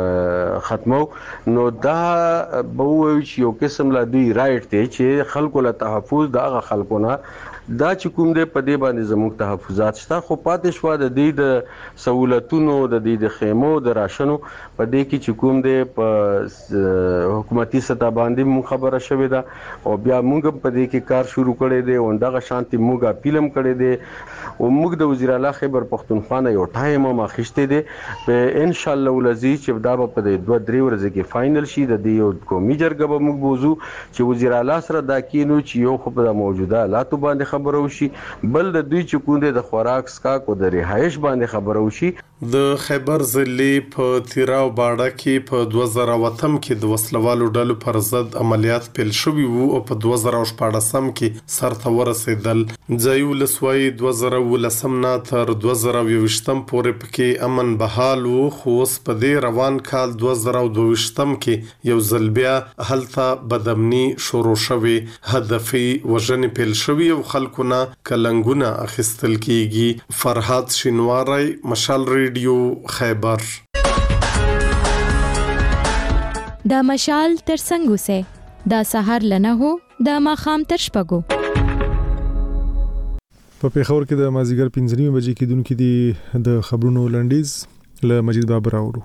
د ختمو نو دا به وي یو قسم لا دی رائټ دی چې خلکو له تحفظ دغه خلکونه دا چې کوم دې په دې باندې زموږ تحفظات شته خو پاتې شو د دې د سہولتونو د دې د خیمو د راشنو په دې کې چې کوم دې په حکومتي سطح باندې مون خبره شوې ده او بیا موږ په دې کې کار شروع کړی دی او دغه شانتي موږ اپیلم کړی دی او موږ د وزیر اعلی خیبر پختونخوا یو ټایم ما خشته دی په ان شاء الله ولزي چې دا په دې دوه درې ورځې کې فائنل شي د دې یو قومي جرګه به موږ بوزو چې وزیر اعلی سره دا کینو چې یو خو په موجوده حالاتو باندې خبرو شي بل د دوی چې کوم د خوراک سکاک او د رهایش باندې خبرو شي. د خیبر ضلع په تیرا او باړه کې په دوه زره وتم کې د وسلوالو ډلو پر ضد عملیات پیل شوي وو او په دوه زره شپږم کې سرته ورسېدل. ځایو لسوي دوه زره ولسم نه تر دوه زره یوویشتم پورې پکې امن بحال وو خو اوس په دې روان کال دوه زره دوهویشتم کې یو ځل بیا هلته بدامني شروع شوي هدفي وژنې پیل شوي او خلکو نه کلنګونه اخیستل کیږي. فرحات شینواری مشال ریډیو خیبر. د مشال تر څنګ سه د سحر لنه هو د ماخام تر شپږو. په پیښور کې د مازیګر پنځه نیمه بجې کېدونکې دي د خبرونو لنډیز له مجید بابر اورو.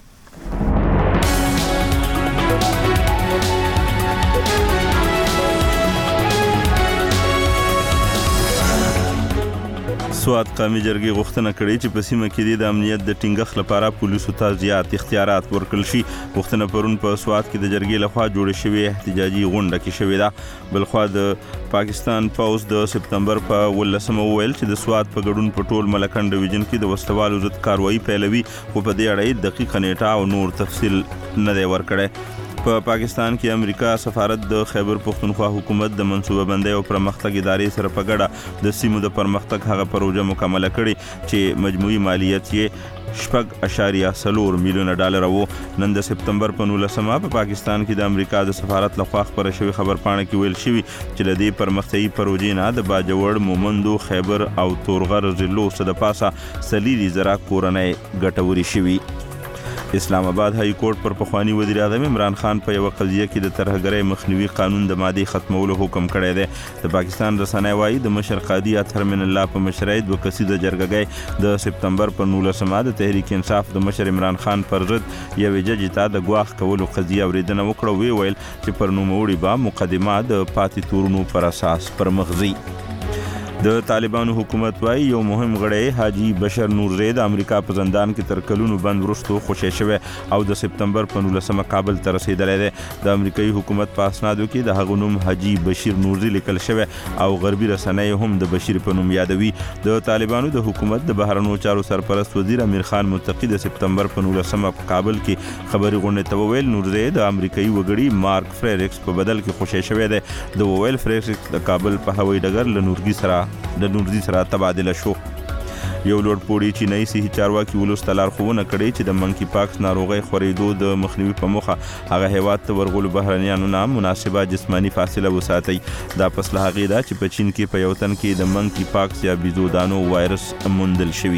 سواد قومي جرګې غوښتنه کړې چې په سیمه کې د امنیت د ټینګښت لپاره پولیسو ته زیات اختیارات ورکړل شي. غوښتنه پرون په سواد کې د جرګې لخوا جوړه شوې احتجاجي غونډه کې شوې ده. بلخوا د پاکستان پوز د سپتمبر په ولسمه وویل چې د سواد په ګډون په ټول ملکن ډیویژن کې د وسلوالو ضد کاروایی پیلوي، خو په دې اړه دقیقه نیټه او نور تفصیل نه دی ورکړی. په پاکستان کې امریکا سفارت د خیبر پختونخوا حکومت د منصوبه بندۍ او پرمختګ ادارې سره په ګډه د سیمو د پرمختګ هغه پروژه مکمله کړې چې مجموعي مالیت یې شپږ اشاریه څلور میلیونه ډالر وو. نن د سپتمبر په نولسمه په پاکستان کې د امریکا د سفارت لخوا خپره شوې خبرپاڼه کې ویل شوي چې له دې پرمختیایي پروژې نه د باجوړ، مومندو، خیبر او تورغر ضلعو څخه د پاسه څلېري زره کورنۍ ګټورې شوي. اسلام آباد های کورټ پر پخوانی وزیر اعظم عمران خان په یو قضیه کې د ترهګرۍ مخنیوي قانون د مادې ختمولو حکم کړی دی. د پاکستان رسنۍ وايي د مشر قاضي اطهر من الله په مشرۍ دوه کسیزه جرګه د سپتمبر په نولسمه د تحریک انصاف د مشر عمران خان پر ضد یوې جج ته د ګواښ کولو قضیه اورېدنه وکړه. وی ویل چې پر نوموړي به مقدمه د پاتې تورونو پر اساس پر مخ ځي. د طالبانو حکومت وايي یو مهم غړی حاجی بشر نورزی د امریکا په زندان کې تر کلونو بند وروسته خوشی شوی او د سپتمبر په نولسمه کابل ته رسیدلی دی. د امریکایي حکومت په اسنادو کې د هغه نوم حاجی بشیر نورزی لیکل شوی او غربي رسنۍ هم د بشیر په نوم یادوي. د طالبانو د حکومت د بهرنیو چارو سرپرست وزیر امیر خان متقی د سپتمبر په نولسمه په کابل کې خبري غونډې ته وویل نورزی د امریکایي وګړي مارک فریریکس په بدل کې خوشی شوی دی. د وویل فریریکس د کابل په هوایي ډګر له نورزی سره د نورزی سره تبادله شو. یو لوړ پوړی چینایي صحي چارواکي ولس ته لارښوونه کړې چې د منکی پاکس ناروغۍ خورېدو د مخنیوي په موخه هغه هیواد ته ورغلو بهرنیانو نه مناسبه جسمانی فاصله وساتئ. دا پس له هغې ده چې په چین کې په یو تن کې د منکی پاکس یا بیزودانو وایرس موندل شوي.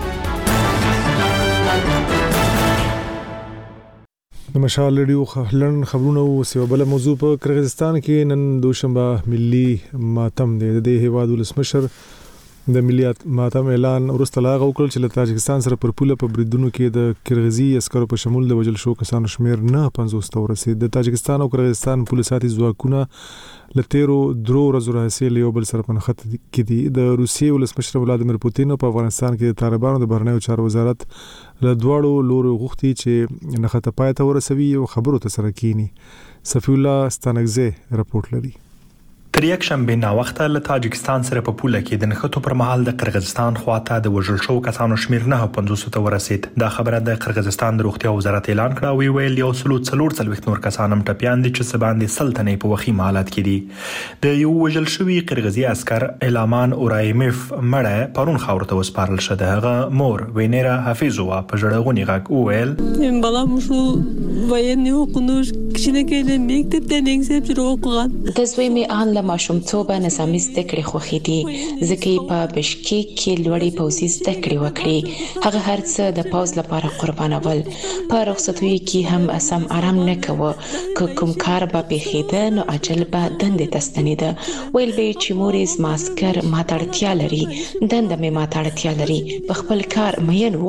د مشال ریډیو لن خبرونه او سیو بل موضوع په قرغیزستان کې نن دوشنبه ملي ماتم دی. د دې هیواد ولسمشر د ملي ماتم اعلان ورسته لاغه وکړ چې له تاجکستان سره پر پوله په بریدونو کې د قرغیزي عسکرو په شمول د وجل شو کسانو شمیر نه پنځوس ته ورسېد. د تاجکستان او قرغیزستان پولیس ساتي ځواکونه له تیرو درو ورځو راهیسې له یو بل سره په نښت کې دي. د روسیې ولسمشر ولادیمیر پوتین په افغانستان کې د طالبانو د بهرنیو چارو وزارت له دواړو لورو غوښتي چې نښته پای ته ورسوي او خبرو ته سره کینی. صفی الله ستانکزی رپورټ لري. تر یک شنبه ناوخته له تاجکستان سره په پوله کې د نښتو پر مهال د قرغیزستان خواته د وژل شو کسانو شمیر نه پنځوس ته ورسید. دا خبره د قرغیزستان د روغتیا وزارت اعلان کړه او ویل یو سلو څلور څلوېښت نور کسان هم ټپیان دي چې سباندې سلطنې په وخیم حالت کې دي. د یو وژل شوی قرغیزي عسكر الامان اورایمیف مړه پرون خاور ته وسپارل شو. هغه مور وینیرا حفیظووا په ژړغونی غږ وویل بالام شو ویني حقوق کښینه مکتب نګسب روغان د زوی می ان له ماشومتوبه نظامي زده کړې خوښې دي ځکه په بشکیک کې لوړې پوځي زده کړې وکړې. هغه هر څه د پوز لپاره قربانول. په رخصتیو کې هم سم آرام نه کوه. که کوم کار به پیښېده نو عجل به دندې ته ستنېده. ویل به یې چې مور یې زما عسکر ما ته اړتیا لري، دنده مې ما ته اړتیا لري، په خپل کار مین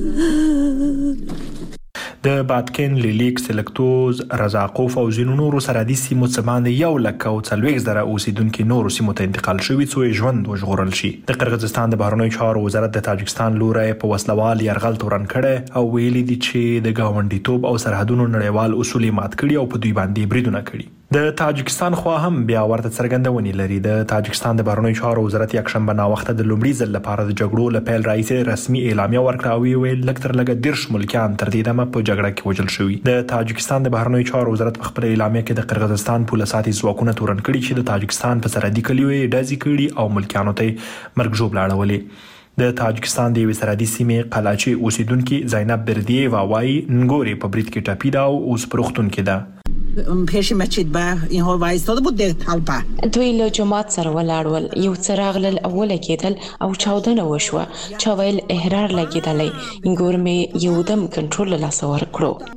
و. د باتکن لیلیک سلکتوز رزاقوف او ځینو نورو سرحدي سیمو څخه باندې یو لک او څلوېښت زره اوسیدونکو نورو سیمو ته انتقال شوي څو ژوند وژغورل شي. د قرغیزستان د بهرنیو چارو وزارت د تاجکستان لوري په وسلوال یرغل تورن کړي او ویلي دي چې د گاونډیتوب او سرحدونو نړیوال اصول مات کړي او په دوی باندې بریدونه کړي. د تاجکستان خو هم بیا ورته څرګندونې لري. د تاجکستان د بهرنیو چارو وزارت یک شنبه ناوخته د لومړي ځل لپاره د جګړو له پیل راهیسې رسمي اعلامیه ورکړه او ویل لږ تر لږه دېرش ملکیان تر دې دمه په جګړه کې وژل شوي. د تاجکستان د بهرنیو چارو وزارت په خپل اعلامیه کې د قرغیزستان پوله ساتي ځواکونه تورن کړي چې د تاجکستان په سرحدي کلیو یې ډزې کړي او ملکیانو ته مرګ ژوبله اړولې. د تاجکستان د یوې سرحدي سیمې قلاچي اوسیدونکي زینب بردییوا وایي نګوري په برید کې ټپي ده او اوس په روغتون کې ده. پیش مسجد با اینها وایستاده بود در طلبه. دوی له جماعت سره ولاړول، یو څراغ له اوله کېدل او چاودنه وشوه. چا ویل احرار لګېدلی، انګور مې یو دم کنټرول له لاسه ورکړو.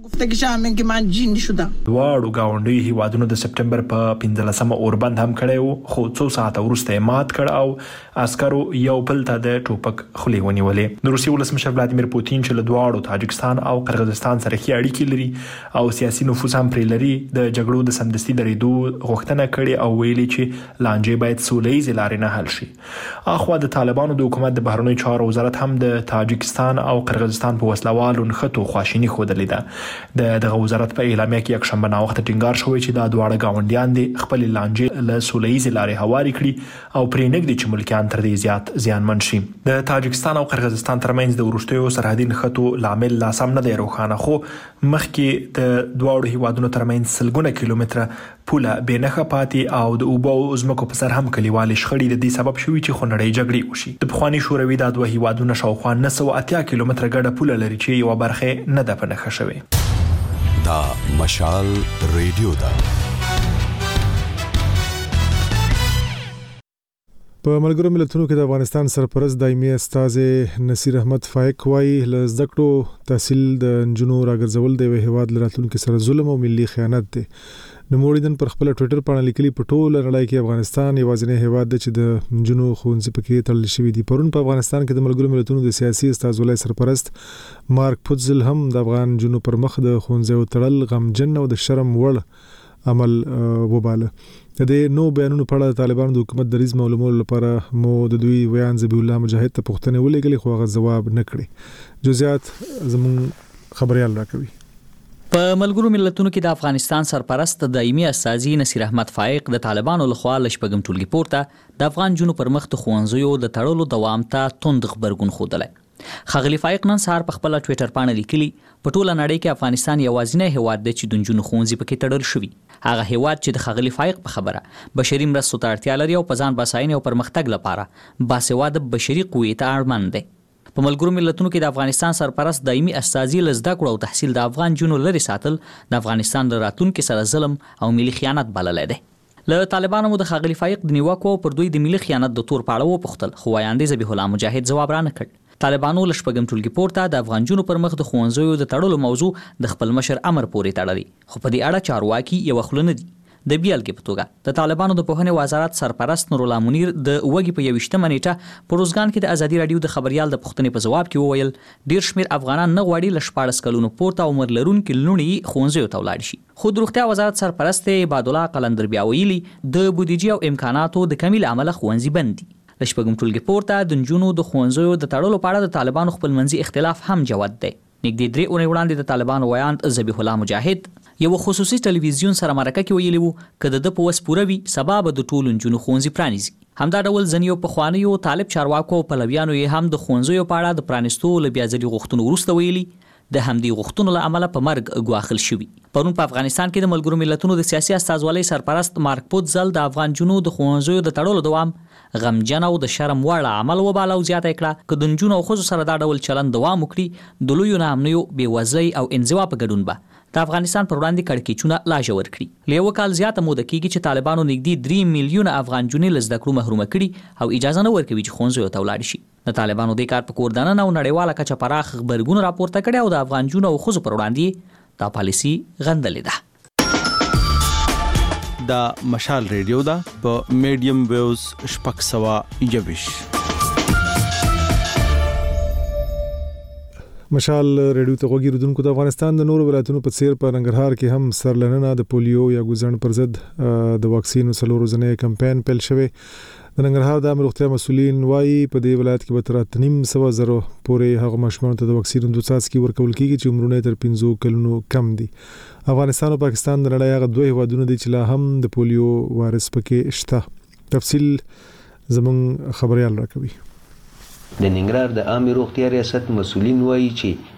دواړو ګاونډیو هیوادونو د سپټمبر په پنځلسمه اوربند هم کړی و، خو څو ساعته وروسته یې مات کړ او عسکرو یو بل ته د ټوپک خولې ونیولې. د روسیې ولسمشر ولادیمیر پوتین چې له دواړو تاجکستان او قرغیزستان سره ښې اړیکې لري او سیاسي نفوذ هم پرې لري، د جګړو د سمدستي درېدو غوښتنه کړې او ویلي چې لانجې باید سوله ییزې لارې نه حل شي. اخوا د طالبانو د حکومت د بهرنیو چارو وزارت هم د تاجکستان او قرغیزستان په وسلوالو نښتو خواشیني ښودلې ده. د دغه وزارت په اعلامیه کې یک شنبه ناوخته ټینګار شوی چې دا دواړه ګاونډیان دي خپل لانجې له سوله ییزې لارې هوارې کړي او پرې نږدې چې ملکیان تر دې زیات زیانمن شي. د تاجکستان او قرغیزستان ترمنځ د وروستیو سرحدي نښتو لامل لا سم نه دی روښانه، خو مخکې د دواړو هیوادونو ترمنځ سلګونه کیلومتره پوله بې نښه پاتې او د اوبو او ځمکو په سر هم کلیوالې شخړې د دې سبب شوي چې خونړۍ جګړې وشي. د پخواني شوروي دا دوه هیوادونه شاوخوا نه سوه اتیا کیلومتره ګډه پوله لري چې یوه برخه نه ده په نښه شوې. دا مشال ریډیو ده. په ملګرو ملتونو کې د افغانستان سرپرست دایمي استاذ نصیر احمد فائق وايي ل زده کړو تحصیل د نجونو راګرځول د هیواد لراتلونکو سره ظلم او ملي خیانت دی. نوموړي پر خپل ټوئیټر باندې لیکلي په ټوله نړۍ کې افغانستان یوازینی هیواد دی چې د نجونو ښوونځي پکې تړل شوي دي. پرون په افغانستان کې د ملګرو ملتونو د سیاسي استازولۍ سرپرست مارک پوتزل هم د افغان نجونو پر مخ د ښوونځیو تړل غمجن او د شرم وړ عمل وباله. د دې نو بیانونو په اړه طالبانو د حکومت د ریز معلومولو لپاره مو د دوی ویان ذبیح الله مجاهد ته پوښتنې ولېږلې خو هغه ځواب نه کړی. جزئیات زموږ خبريال راکوي. په ملګرو ملتونو کې د افغانستان سرپرست دایمي استازي نصیر احمد فائق د طالبانو لخوا ل شپږم ټولګي پورته د افغان جنو پر مخ د ښوونځیو د تړلو دوام ته توند خبرګون ښودلی. ښاغلي فائق نن سهار په خپل ټوئیټر باندې لیکلي په ټوله نړۍ کې افغانستان یوازینی هیواد دی چې د نجونو ښوونځي پکې تړل شوي. هغه هیواد چې د ښاغلي فائق په خبره بشري مرستو ته اړتیا لري او په ځان بساینې او پرمختګ لپاره باسواده بشري قوې ته اړمن دی. په ملګرو ملتونو کې د افغانستان سرپرست دایمي استازي ل زده کړو او تحصیل د افغان جنو لري ساتل د افغانستان د راتلونکو سره ظلم او ملي خیانت بللی دی. له طالبانو مو د ښاغلي فائق د نیوکو پر دوی د ملي خیانت د تور پاړه وپوښتل، خو وایاندې ذبیح الله مجاهد ځواب را نه کړ. طالبانو ل شپږم ټولګي پورته د افغان جنو پر مخ د ښوونځیو د تړلو موضوع د خپل مشر امر پورې تړلې، خو په دې اړه چارواکي یو خله نه دي. د بیلګې په توګه د طالبانو د پوهنې وزارت سرپرست نور الله منیر د وګي په یوشتمه نیټه په روزګان کې د ازادي رادیو د خبريال د پوښتنې په جواب کې وویل ډیر شمیر افغانان نه غواړي ل شپاړس کلونو پورته عمر لرونکي لونی ښوونځیو ته ولاړ شي. خو د روغتیا وزارت سرپرست عباد الله قلندر بیا ویلي د بودیجې او امکاناتو د کمی له امله ښوونځي بند دي. د شپږم ټولګي پورته د نجونو د ښوونځیو د تړلو په اړه د طالبانو خپلمنځي اختلاف هم جوت دی. نږدې درې اونۍ وړاندې د طالبانو ویاند ذبیح الله مجاهد یو خصوصي ټلویزیون سره مرکه کې ویلي وو که د په وس پوره وي سبا به د ټولو نجونو ښوونځي پرانیزي. همدا ډول ځینې په خوانیو طالب چارواکو او پلویانو یې هم د ښوونځیو په اړه د پرانیستو له بیا ځلې غوښتنو وروسته ویلي د همدې غوښتنو له امله په مرګ ګواښل شوي. پرون په افغانستان کې د ملګرو ملتونو د سیاسي استازولۍ سرپرست مارک پوتزل د افغان جنو د ښوونځیو د تړلو دوام غمجن او د شرم وړ عمل وباله او زیاته کړه که د نجونو او ښځو سره دا ډول چلند دوام وکړي د لویو ناامنیو بېوزلۍ او انزوا په ګډون به د افغانستان پر وړاندې کړکېچونه لا ژور کړي. له یوه کال زیاته موده کېږي چې طالبانو نږدې درې میلیونه افغان جونې له زده کړو محرومه کړي او اجازه نه ورکوي چې ښوونځیو ته ولاړ شي. د طالبانو دې کار په کور دننه او نړیواله کچه پراخ غبرګون راپورته کړی او د افغان جونو او ښځو پر وړاندې دا پالیسي غندلې ده. دا مشال ریډیو ده په میډیم ویوز شپږ سوه یوویش. مشال ریډیو ته غوږی ردونکو د افغانستان د نورو ولایتونو په څیر په ننګرهار کې هم سرلننه د پولیو یا ګوزڼ پر ضد د واکسین څلور ورځې کمپاین پیل شوی. د ننګرهار د روغتیا مسولین وايي په دې ولایت کې به تر اتنیم سوه زره پورې هغه ماشومان ته د واکسین دوه څاڅکي ورکول کیږي چې عمرونه تر پنځه کلونو کم دي. افغانستان او پاکستان د نړۍ هغه دوه هیوادونه دي چې لا هم د پولیو وایرس پکې شته. تفصیل زموږ خبريال راکوي. د ننګرهار د عامه روغتیا ریاست مسولین وایي چې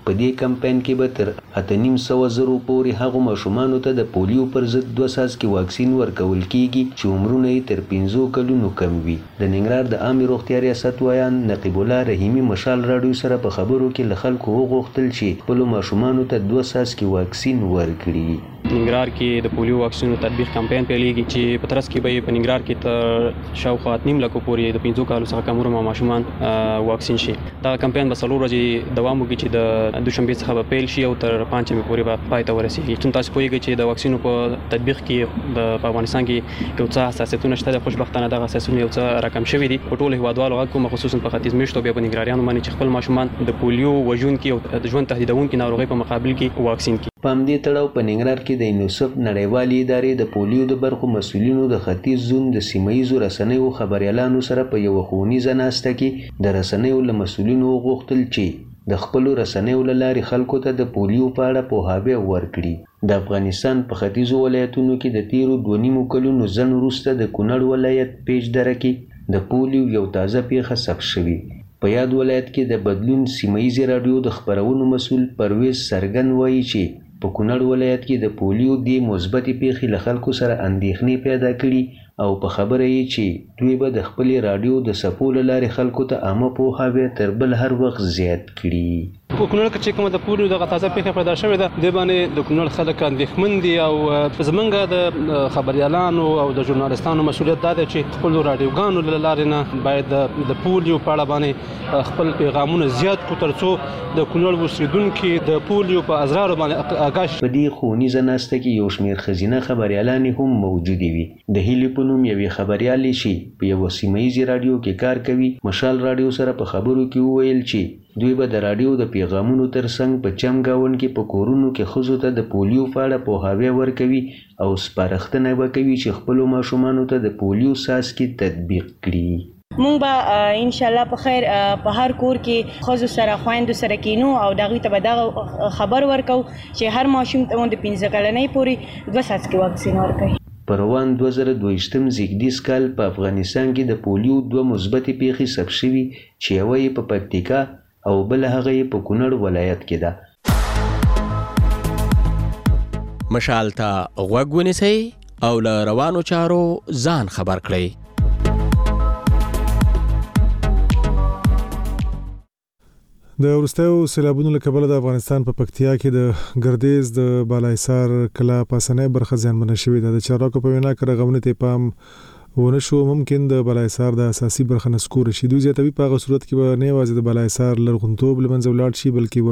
په دې کمپاین کې به تر اته نیم سوه زرو پورې هغو ماشومانو ته د پولیو پر ضد دوه څاڅکي واکسین ورکول کیږي چې عمرونه یې تر پنځو کلونو کم وي. د ننګرهار د عامې روغتیا ریاست وایان نقیب الله رحیمي مشال راډیو سره په خبرو کې له خلکو وغوښتل چې خپلو ماشومانو ته دوه څاڅکي واکسین ورکړي. ننګرهار کې د پولیو واکسینو تطبیق کمپاین پیلېږي چې په ترڅ کې به په ننګرهار کې تر شاوخوا نیم لکو پورې د پنځو کالو څخه کم عمر ماشومان واکسین شي. دا کمپاین به څلور ورځې دوام وکړي چې د دوشنبې څخه به پیل شي او تر پنځمې پورې به پای ته ورسیږي. چون تاسو پوهیږئ چې د واکسینو په تطبیق کې د افغانستان کې یو څه حساسیتونه شته. د خوشبختانه دغه حساسیتونه یو څه راکم شوي دي. په ټولو هیوادوالو غږ کوم خصوصا په ختیځ میشتو بیا په ننګرهاریانو باندې چې خپل ماشومان د پولیو وژونکي او د ژوند تهدیدونکي ناروغۍ په مقابل کې واکسین کړي. په همدې تړاو په ننګرهار کې د یونیسف نړیوالې ادارې د پولیو د برخو مسؤلینو د ختیځ زون د سیمه ییزو رسنیو خبریالانو سره په یوه ښوونیزه ناسته کې د رسنیو له مسؤلینو وغوښتل چې د خپلو رسنیو له لارې خلکو ته د پولیو په اړه پوهاوی ورکړي. د افغانستان په ختیځو ولایتونو کې د تیرو دوه نیمو کلونو ځنډ وروسته د کونړ ولایت پیج دره کې د پولیو یو تازه پیښه ثبت شوې. په یاد ولایت کې د بدلون سیمه ییزې راډیو د خپرونو مسؤل پرویز سرګن وایي چې په کونړ ولایت کې د پولیو دې مثبتې پیښې له خلکو سره اندېښنې پیدا کړي او په خبره یې چې دوی به د خپلې راډیو د څپو له لارې خلکو ته عامه پوهاوی تر بل هر وخت زیات کړي. په کونړ کې چې کومه د پولیو دغه تازه پیښه پیدا شوې ده دې باندې د کونړ خلک اندېښمن دي او زمونږ د خبریالانو او د ژورنالستانو مسؤلیت دا دی چې خپلو راډیوګانو له لارې نه باید د پولیو په اړه باندې خپل پیغامونه زیات کړو تر څو د کونړ اوسېدونکي د پولیو په ازرارو باندې آګاه شي. په دې ښوونیزه ناسته کې یو شمېر ښځینه خبریالانې هم موجودې وي. د هیلې په نوم یوې خبریالې چې په یوه سیمه ییزې راډیو کې کار کوي مشال راډیو سره په خبرو کې وویل چې دوی به د راډیو د پیغامونو ترڅنګ په چمګاون کې په کورونو کې ښځو ته د پولیو په اړه پوهاوی ورکوي او سپارښتنه به کوي چې خپلو ماشومانو ته د پولیو څاڅکي تطبیق کړي. مونږ به ان شاء الله په خیر په هر کور کې ښځو سره خویندو سره کینو او دغوی ته به دغه خبر ورکو چې هر ماشوم ته د پنځه کلنۍ پورې دوه څاڅکي واکسین ورکوي. په روان دوه زره دویشتم زیږدیز کال په افغانستان کې د پولیو دوه مثبتې پیښې ثبت شوي چې یوه یې په پکتیکا او بل هغه یې په کونړ ولایت کې ده. مشال ته غوږ ونیسئ او له روانو چارو ځان خبر کړئ. د وروستیو سیلابونو له کبله د افغانستان په پکتیا کې د ګردیز د بالاحصار کلا پاسنۍ برخه زیانمنه شوې ده. د چارواکو په وینا که رغونې ته پام ونه شو ممکن د بالاحصار د اساسي برخه نسکور شي. دوی زیاتوي په هغه صورت کې به نه یوازې د بالاحصار لرغونتوب له منځه ولاړ شي بلکې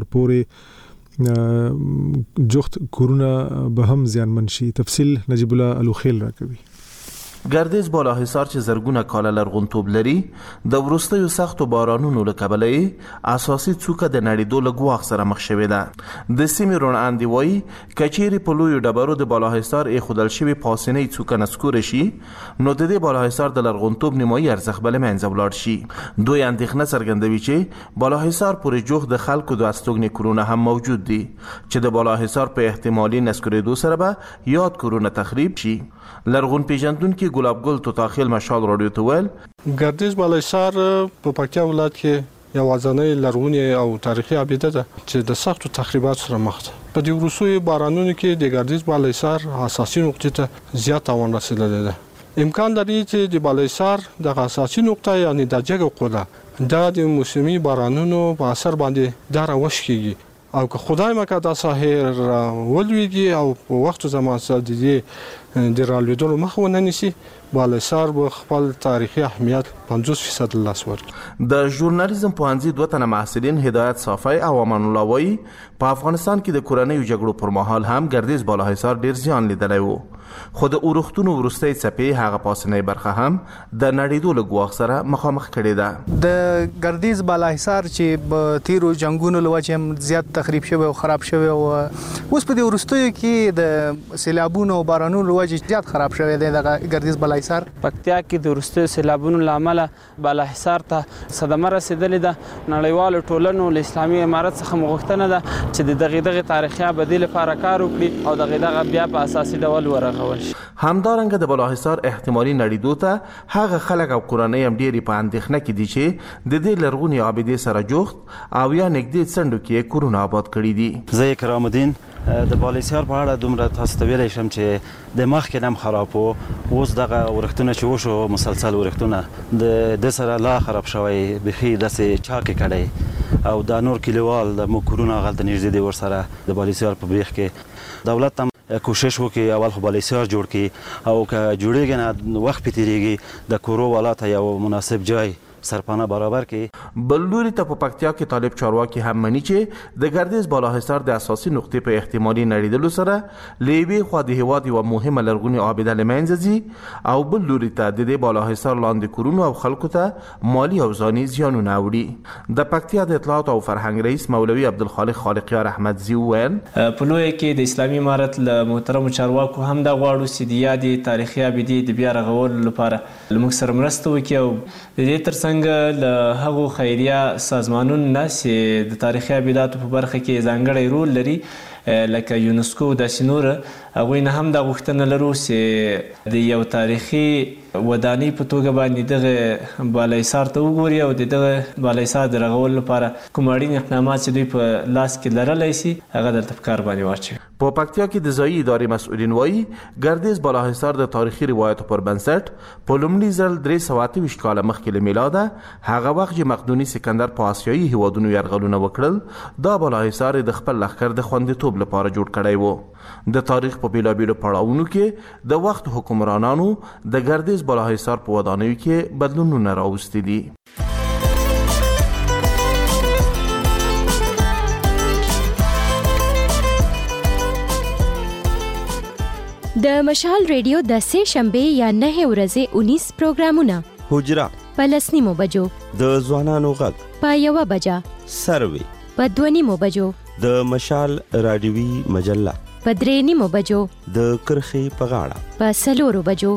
ورپورې جوخت کورونه به هم زیانمن شي. تفصیل نجیب الله الوخیل راکوي. ګردیز بالاحصار چې زرګونه کاله لرغونتوب لري د وروستیو سختو بارانونو له کبله یې اساسي څوکه د نړېدو له ګواښ سره مخ شوې ده. د سیمې روڼ اندي وایي که چیرې په لویو ډبرو د بالاحصار ایښودل شوې پاسنۍ څوکه نسکوره شي نو د دې بالاحصار د لرغونتوب نیمایي ارزښت به له منځه ولاړ شي. دوی اندېښنه څرګندوي چې بالاحصار پورې جوخت د خلکو د استوګنې کورونه هم موجود دي چې د بالاحصار په احتمالي نسکورېدو سره به یاد کورونه تخریب شي. لرغون پیژندونکي ګلاب ګل توتاخیل مشال راډیو ته ویل ګردیز بالاحصار په پکتیا ولایت کې یو ځانګړی لرغونی او تاریخي ابیده ده چې د سختو تخریبات سره مخ ده. په دې وروستیو بارانونو کې د ګردیز بالاحصار اساسي نقطې ته زیات تاوان رسیدلی ده. امکان لري چې د بالاحصار د اساسي نقطه یعنی د جګ قله دا د موسمي بارانونو په اثر باندې دا راوښکیږي او که خدای مکه دا ساحه ولویږي او په وخت زمان سره د دې د رالوېدلو مخه ونه نیسي بالاحصار به خپل تاریخي اهمیت پنځوس فیصد له لاسه ورکړي. د ژورنالیزم پوهنځي دوه تنه محصلین هدایت صافی او امان الله وایي په افغانستان کې د کورنیو جګړو پر مهال هم ګردیز بالاحصار ډیر زیان لیدلی و خو د اورښتونو وروستۍ څپې هغه پاسنۍ برخه هم د نړېدو له ګواښ سره مخامخ کړې ده. د ګردیز بالاحصار چې په تیرو جنګونو له وجې هم زیات تخریب شوی او خراب شوی او اوس په دې وروستیو کې د سیلابونو او بارانونو له وجې زیات خراب شوی دی دغه ګردیز بالاحصار. پکتیا کې د وروستیو سیلابونو له امله بالاحصار ته صدمه رسېدلې ده. نړیوالو ټولنو له اسلامي امارت څخه غوښتنه ده چې د دغې دغې تاریخي ابدي لپاره کار وکړي او دغې دغه بیا په اساسي ډول ورغوي. رغول شي. همدارنګه د بالاحصار احتمالي نړیدو ته هغه خلک او کورنۍ هم ډېری په اندېښنه کې دي چې د دې لرغونې عابدې سره جوخت او یا نږدې څنډو کې کورونه آباد کړي دي. زه کرام الدین د بالاحصار په اړه دومره تاسو ته ویلی شم چې د مخکې نه هم خراب و، اوس دغه ورښتونه چې وشو مسلسل ورښتونه د ده سره لا خراب شوی، بیخي داسې چاکې کړی او دا نور کلیوال د موږ کورونه هغلته نږدې دي ورسره د بالاحصار په بیخ کې. دولت هم کوشش وکړي اول خو بالاحصار جوړ کړي او که جوړېږي نه وخت پې تېرېږي د کورو والا ته یو مناسب جای سرپانه برابر کړي. بل لوري ته په پکتیا کې طالب چارواکي هم مني چې د ګردیز بالاحصار د اساسي نقطې په احتمالي نړیدلو سره له یوې خوا د هېواد یوه مهمه لرغونې عابده له منځه ځي او بل لوري ته د دې بالاحصار لاندې کورونو او خلکو ته مالي او ځاني زیانونه اوړي. د پکتیا د اطلاعات او فرهنګ رئیس مولوي عبدالخالق خالقیار احمدزي وویل په لویه کې د اسلامي امارت له محترمو چارواکو هم دا غواړو چې د یادې تاریخي عابدې د بیا رغولو لپاره له موږ سره مرسته وکړي او د دې تر څنګه له هغو خیریه سازمانونو نه چې د تاریخي عابداتو په برخه کې ځانګړی رول لري لکه یونسکو داسې نور، هغوی نه هم دا غوښتنه لرو چې د یو تاریخي ودانۍ په توګه باندې دغه بالاحصار ته وګوري او د دغه بالاحصار د رغولو لپاره کوم اړین اقدامات چې دوی په لاس کې لرلی شي هغه دلته په کار باندې واچوي. په پکتیا کې د ځایي ادارې مسؤلین وایي ګردیز بالاحصار د تاریخي روایتو پر بنسټ په لومړي ځل درې سوه اته ویشت کاله مخکې له میلاده هغه وخت چې مقدوني سکندر په آسیایي هیوادونو یرغلونه وکړل، دا بالاحصار د خپل لښکر د خوندیتوب لپاره جوړ کړی و. د تاریخ په بیلابیلو پړاوونو کې د وخت حکمرانانو د ګردیز بالاحصار په ودانیو کې بدلونونه راوستي دي. د مشال ریډیو د سه شنبه یا نه ورځې اونیس پروګرامونه: حجره په لس نیمو بجو، د ځوانانو غږ په یوه بجه، سروي په دوه نیمو بجو، د مشال رادیوي مجله په درې نیمو بجو، د کرښې په غاړه په څلورو بجو.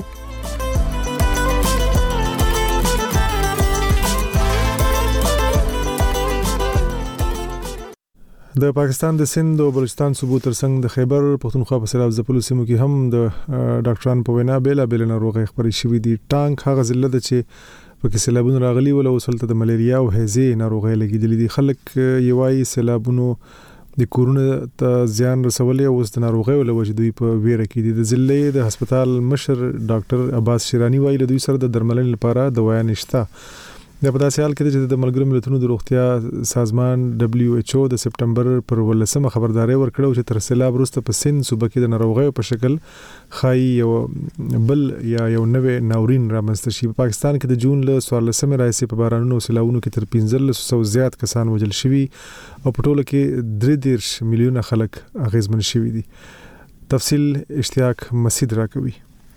د پاکستان د سند او بلوچستان صوبو ترڅنګ د خیبر پختونخوا په سیلاب ځپلو سیمو کې هم د ډاکټرانو په وینا بیلابېل ناروغۍ خپرې شوې دي. ټانک هغه ضلع ده چې پکې سیلابونه راغلي ول او وسلته د ملیریا او هیزې ناروغۍ لګېدلې دي. خلک یې وایي سیلابونو د کورونو ته زیان رسولی او اوس د ناروغۍ له وجې دوی په ویره کې دي. د ضلع د هسپتال مشر ډاکټر عباس شیرانی وایي له دوی سره د درملنې لپاره دوايانې شته. د په داسې حال کې چې د ملګرو ملتونو د روغتیا سازمان دبليو ایچ او د سپټمبر پر ولسمه خبرداري ورکړه چې تر سیلاب وروسته په سند صوبه کې د ناروغیو په شکل خای یو بل یا یو نوې ناورین رامنځته شي. په پاکستان کې د جون له څوارلسمې راهیسې په بارانونو او سیلابونو کې تر پنځلس سوه زیات کسان وژل شوي او په ټوله کې درې دېرش میلیونه خلک اغېزمن شوي دي. تفصیل اشتیاق مسید راکوي.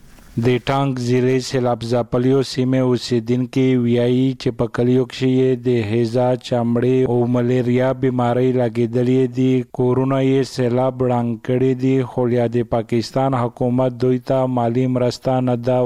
د ټانک ضلع سیلاب ځپلیو سیمې اوسیدونکي وایي چې په کلیو کې د هیزا، چمړې او ملیریا بیماری لګېدلې دي. کورونه یې سیلاب ړنګ کړي دي خو یا د پاکستان حکومت دوی ته مالی مرسته نه ده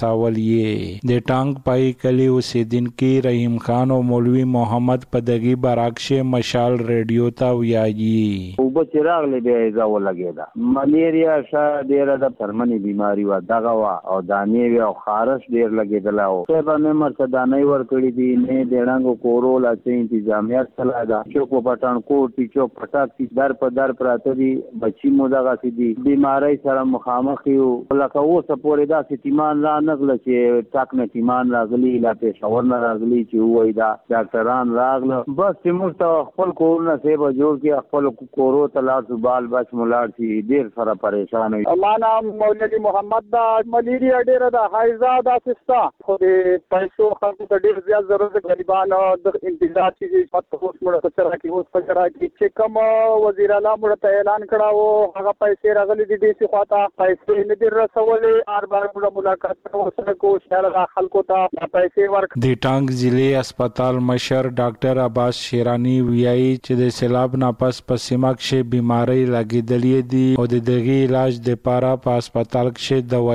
ورسولې. د ټانک پای کلی اوسیدونکي رحیم خان او مولوي محمد پدګي براکش مشال ریډیو ته وایي اوبه چې راغلې بیا هیزا ولګېده، ملیریا ښه ډېره د پرمنې بیماري وه، دغه وه او دانې وي او خارش ډېر لګېدلی و. خدای به مې مرته دانۍ ورکړي دي، نه د ړنګو کورو لا څه انتظامیت سلا ده. چوک په پټانکوټ کې چوک پټاک کې در په در پراته دي، بچي مو دغسې دي، بیمارۍ سره مخامخ یو. لکه اوسه پورې داسې تیمان را نغله چې ټاک نه تیمان راغلي، لا پېښور نه راغلي چې ووایي دا ډاکټران راغله. بس چې موږ ته خپل کورونه صحیح به جوړ کړي، خپل کورو ته لاړ شو، بال بچ مو لاړ شي، ډېر سره پریشان وي. ما نام مولوي محمد ده. ملیریا ډېره ده، هایزا داسې شته خو د پیسو خلکو ته ډېر زیات ضرورت دی. غریبان د انتظار چې مت اوس مړه په چرا کې اوس په چرا کې چې کوم وزیر اعلی مړه ته اعلان کړه و هغه پیسې راغلي دي ډي سي خواته، پیسې نه دي رسولې. هر بار مړه ملاقات وسره کو شهر خلکو ته پیسې ورک. د ټانک ضلع هسپتال مشر ډاکټر عباس شیرانی وایي چې د سیلاب نه پس په سیمه کې بیماری لګېدلې دي او د دغه علاج لپاره په هسپتال کې دوايانې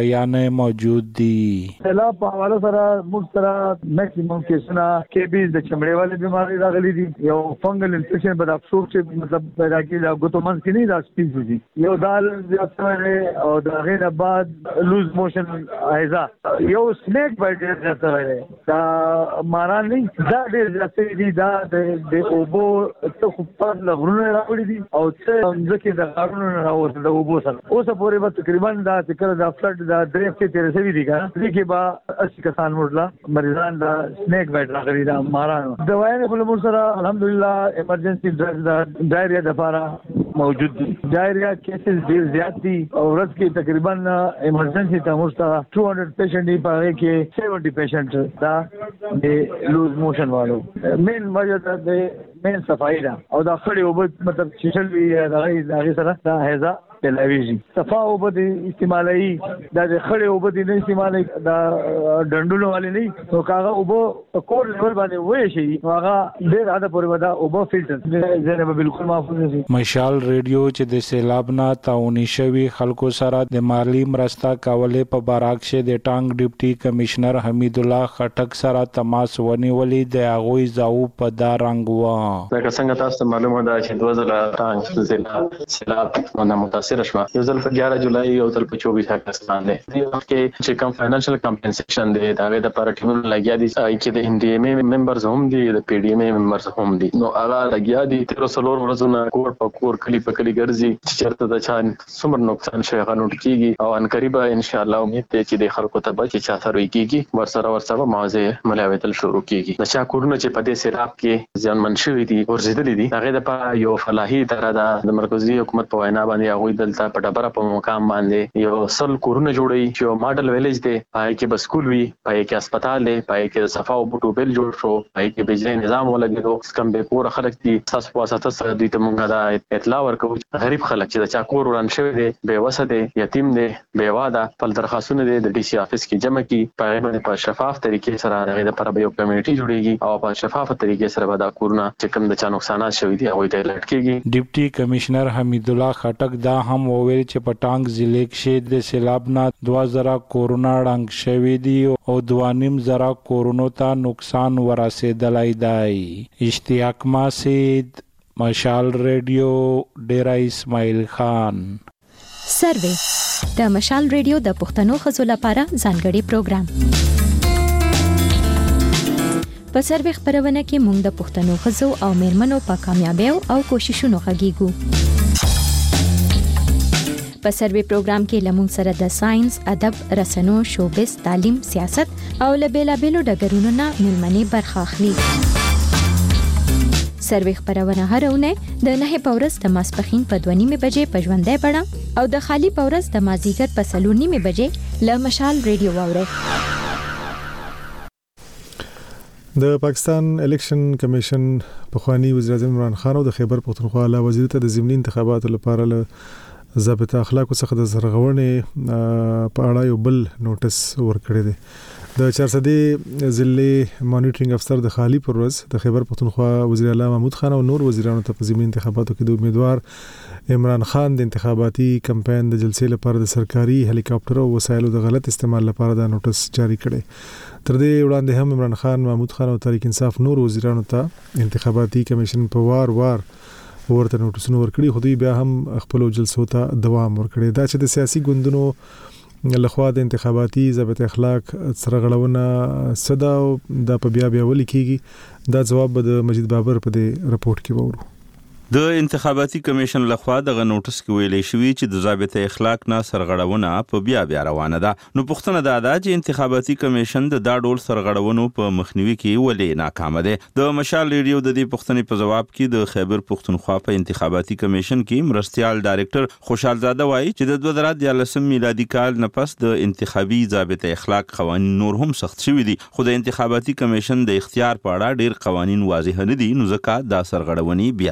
سرغړونې موجود دي. سیلاب په حواله سره موږ سره میکسیمم کیسونه کیبیز د چمړې والے بیماری راغلي دي. یو فنګل انفیکشن بد افسوس چې مطلب پیدا کیږي د ګوتمنس کې نه دا سپیز دي. یو دال زیات شوی او د هغې نه بعد لوز موشن هیزا یو سنیک بایټ ډېر زیات شوی دا ماران نه دا ډېر زیات دي. دا د اوبو څه خو پر لغرونه راوړي دي او څه ځکه د غارونو راوړي د اوبو سره اوس پورې به تقریبا دا ذکر د فلډ د درې هفته تیر شوی دي کنه دې کې به اسی کسان مرله مریضان د سنیک بایټ راغلي دا ماران دوايانې په لمر سره الحمدلله ایمرجنسي ډرګز د ډایریا د لپاره موجود دي. ډایریا کیسز ډیر زیات دي او ورځ کې تقریبا ایمرجنسي ته مرسته two hundred پیشنټ دی په کې seventy پیشنټ دا د لوز موشن والو مین وجه د مین صفائی دا او دا خړې وبد مطلب شیشل وی دا غي سره دا هيزا تلويزي صفا وبد استعمالي دا خړې وبد نه استعمالي دا ډندونو والے نه نو کاغه وبو کور لیول باندې وې شي هغه ډېر اده پورې ودا وبو فلټر زنه بالکل محفوظ دي. مشال ریډیو چې د سیلاب نه تاونی شوی خلکو سره د مالی مرسته کولې په باراک شه د ټانګ ډیپټي کمشنر حمید الله خټک سره تماس ونیولې د هغه زاو په دارنګ وا لکه څنګه تاسو معلومه ده چې دوه ځله ټانګ ضلع سیلاب باندې متاثر شوه. یو ځل په اګیارہ جولای او ځل په چوبیس اگست باندې دی چې چې کوم فاینانشل کمپنسیشن دی دا د لپاره ټیمونه لګیا دي چې د ان ډي ایم ای ممبرز هم دي د پی ډي ایم ای ممبرز هم دي نو هغه لګیا دي تر څلور ورځې کور په کور کلی په کلی ګرځي چې چرته د چا څومره نقصان شوی غنوټ کیږي او ان قریبا ان شاء الله امید ته چې د خلکو ته به چې چا سره کیږي ورسره ورسره معاوضه ملاوتل شروع کیږي. د چا کورونه چې په دې سیلاب کې ځانمن شوی دي ورزيدلې دي هغه د یو فلاحي اداره د مرکزی حکومت په وینا باندې هغه دلته په ډبره په مقام باندې یو سل کورونه جوړي چې ماډل ویلیج دی پای کې بس سکول وي پای کې هسپتال دی پای کې صفا او بوټو بل جوړ شو پای کې بجلی نظام ولګیدو کم به کور خلک دي تاسو په واسطه سره دوی ته مونږه دا اطلاع ورکو غریب خلک چې چا کور وران شوی دی بے وسه دی یتیم دی بے واده په درخواستونه دی د ډي سي افیس کې جمع کی پای باندې په شفاف طریقې سره هغه د پر یو کمیټي جوړیږي او په شفاف طریقې سره به دا کورونه چې کوم د چا نقصانات شوی دي هغه ته لټکیږي. ډیپټي کمشنر حمید الله خټک دا هم وویل چې په ټانګ ضلع کې د سیلاب نه دوه زره کورونا ړنګ شوی دي او دوه نیم زره کورونو ته نقصان ورسېدلی دی. اشتیاق ماسید مشال ریډیو ډیرا اسماعیل خان. سروې د مشال ریډیو د پښتنو ښځو لپاره ځانګړي پروګرام په سروې خبرونه کې موږ د پښتنو ښځو او میرمنو په کامیابیو او کوششونو غږیږو. په سروې پروګرام کې لمون سره د ساينس، ادب، رسنو، شوبز، تعلیم، سیاست او له بیلابیلو ډګرونو نه ملمنې برخه اخلي. سروې خبرونه هر اونۍ د نهه په ورځ د ماسپښین په دوه نیمې بجې په ژوندۍ بڼه او د خالی په ورځ د مازدیګر په څلور نیمې بجې له مشال ریډیو واورئ. د پاکستان الیکشن کمیشن پخوانی وزیر اعظم عمران خان او د خیبر پختونخوا اعلی وزیر ته د ضمني انتخاباتو لپاره له ضابطه اخلاق څخه د سرغړونې په اړه یو بل نوټس ورکړی دی. د چارسدې ضلع مانیټرینګ افسر د خالی پر ورځ د خیبر پختونخوا وزیر اعلی محمود خان او نور وزیرانو ته په ضمني انتخاباتو کې د امیدوار عمران خان د انتخاباتي کمپاین د جلسې لپاره د سرکاري هلی کاپټر او وسایلو د غلط استعمال لپاره د نوټس جاری کړي. تر دې وړاندې هم عمران خان، محمود خان او تحریک انصاف نور وزیرانو ته انتخاباتي کمیشن په وار وار ورته نوټسونه ورکړي خو دوی بیا هم خپل جلسو ته دوام ورکړي. دا چې د سیاسي ګوندونو لخوا د انتخاباتي ضابط اخلاق سرغړونه صدا د په بیا بیا ولي کیږي دا جواب د مجید بابر په دې رپورت کې وورو. د انتخاباتي کمیشن لخوا دغه نوټس کې ویلي شوی چې د ضابط اخلاق نه سرغړونه په بیا بیا روانه ده. نو پوښتنه دا ده چې انتخاباتي کمیشن د دا ډول سرغړونو په مخنیوي کې ولې ناکام دی. د مشال ریډیو د دې پوښتنې په جواب کې د خیبر پختونخوا په انتخاباتي کمیشن کې مرستيال ډایریکټر خوشحال زاده وایي چې د دوه زره دیارلسم میلادي کال نه پس د انتخابي ضابط اخلاق قوانین نور هم سخت شوي دي خو د انتخاباتي کمیشن د اختیار په اړه ډیر قوانین واضح نه دي نو ځکه دا سرغړونې بیا بیا کیږي.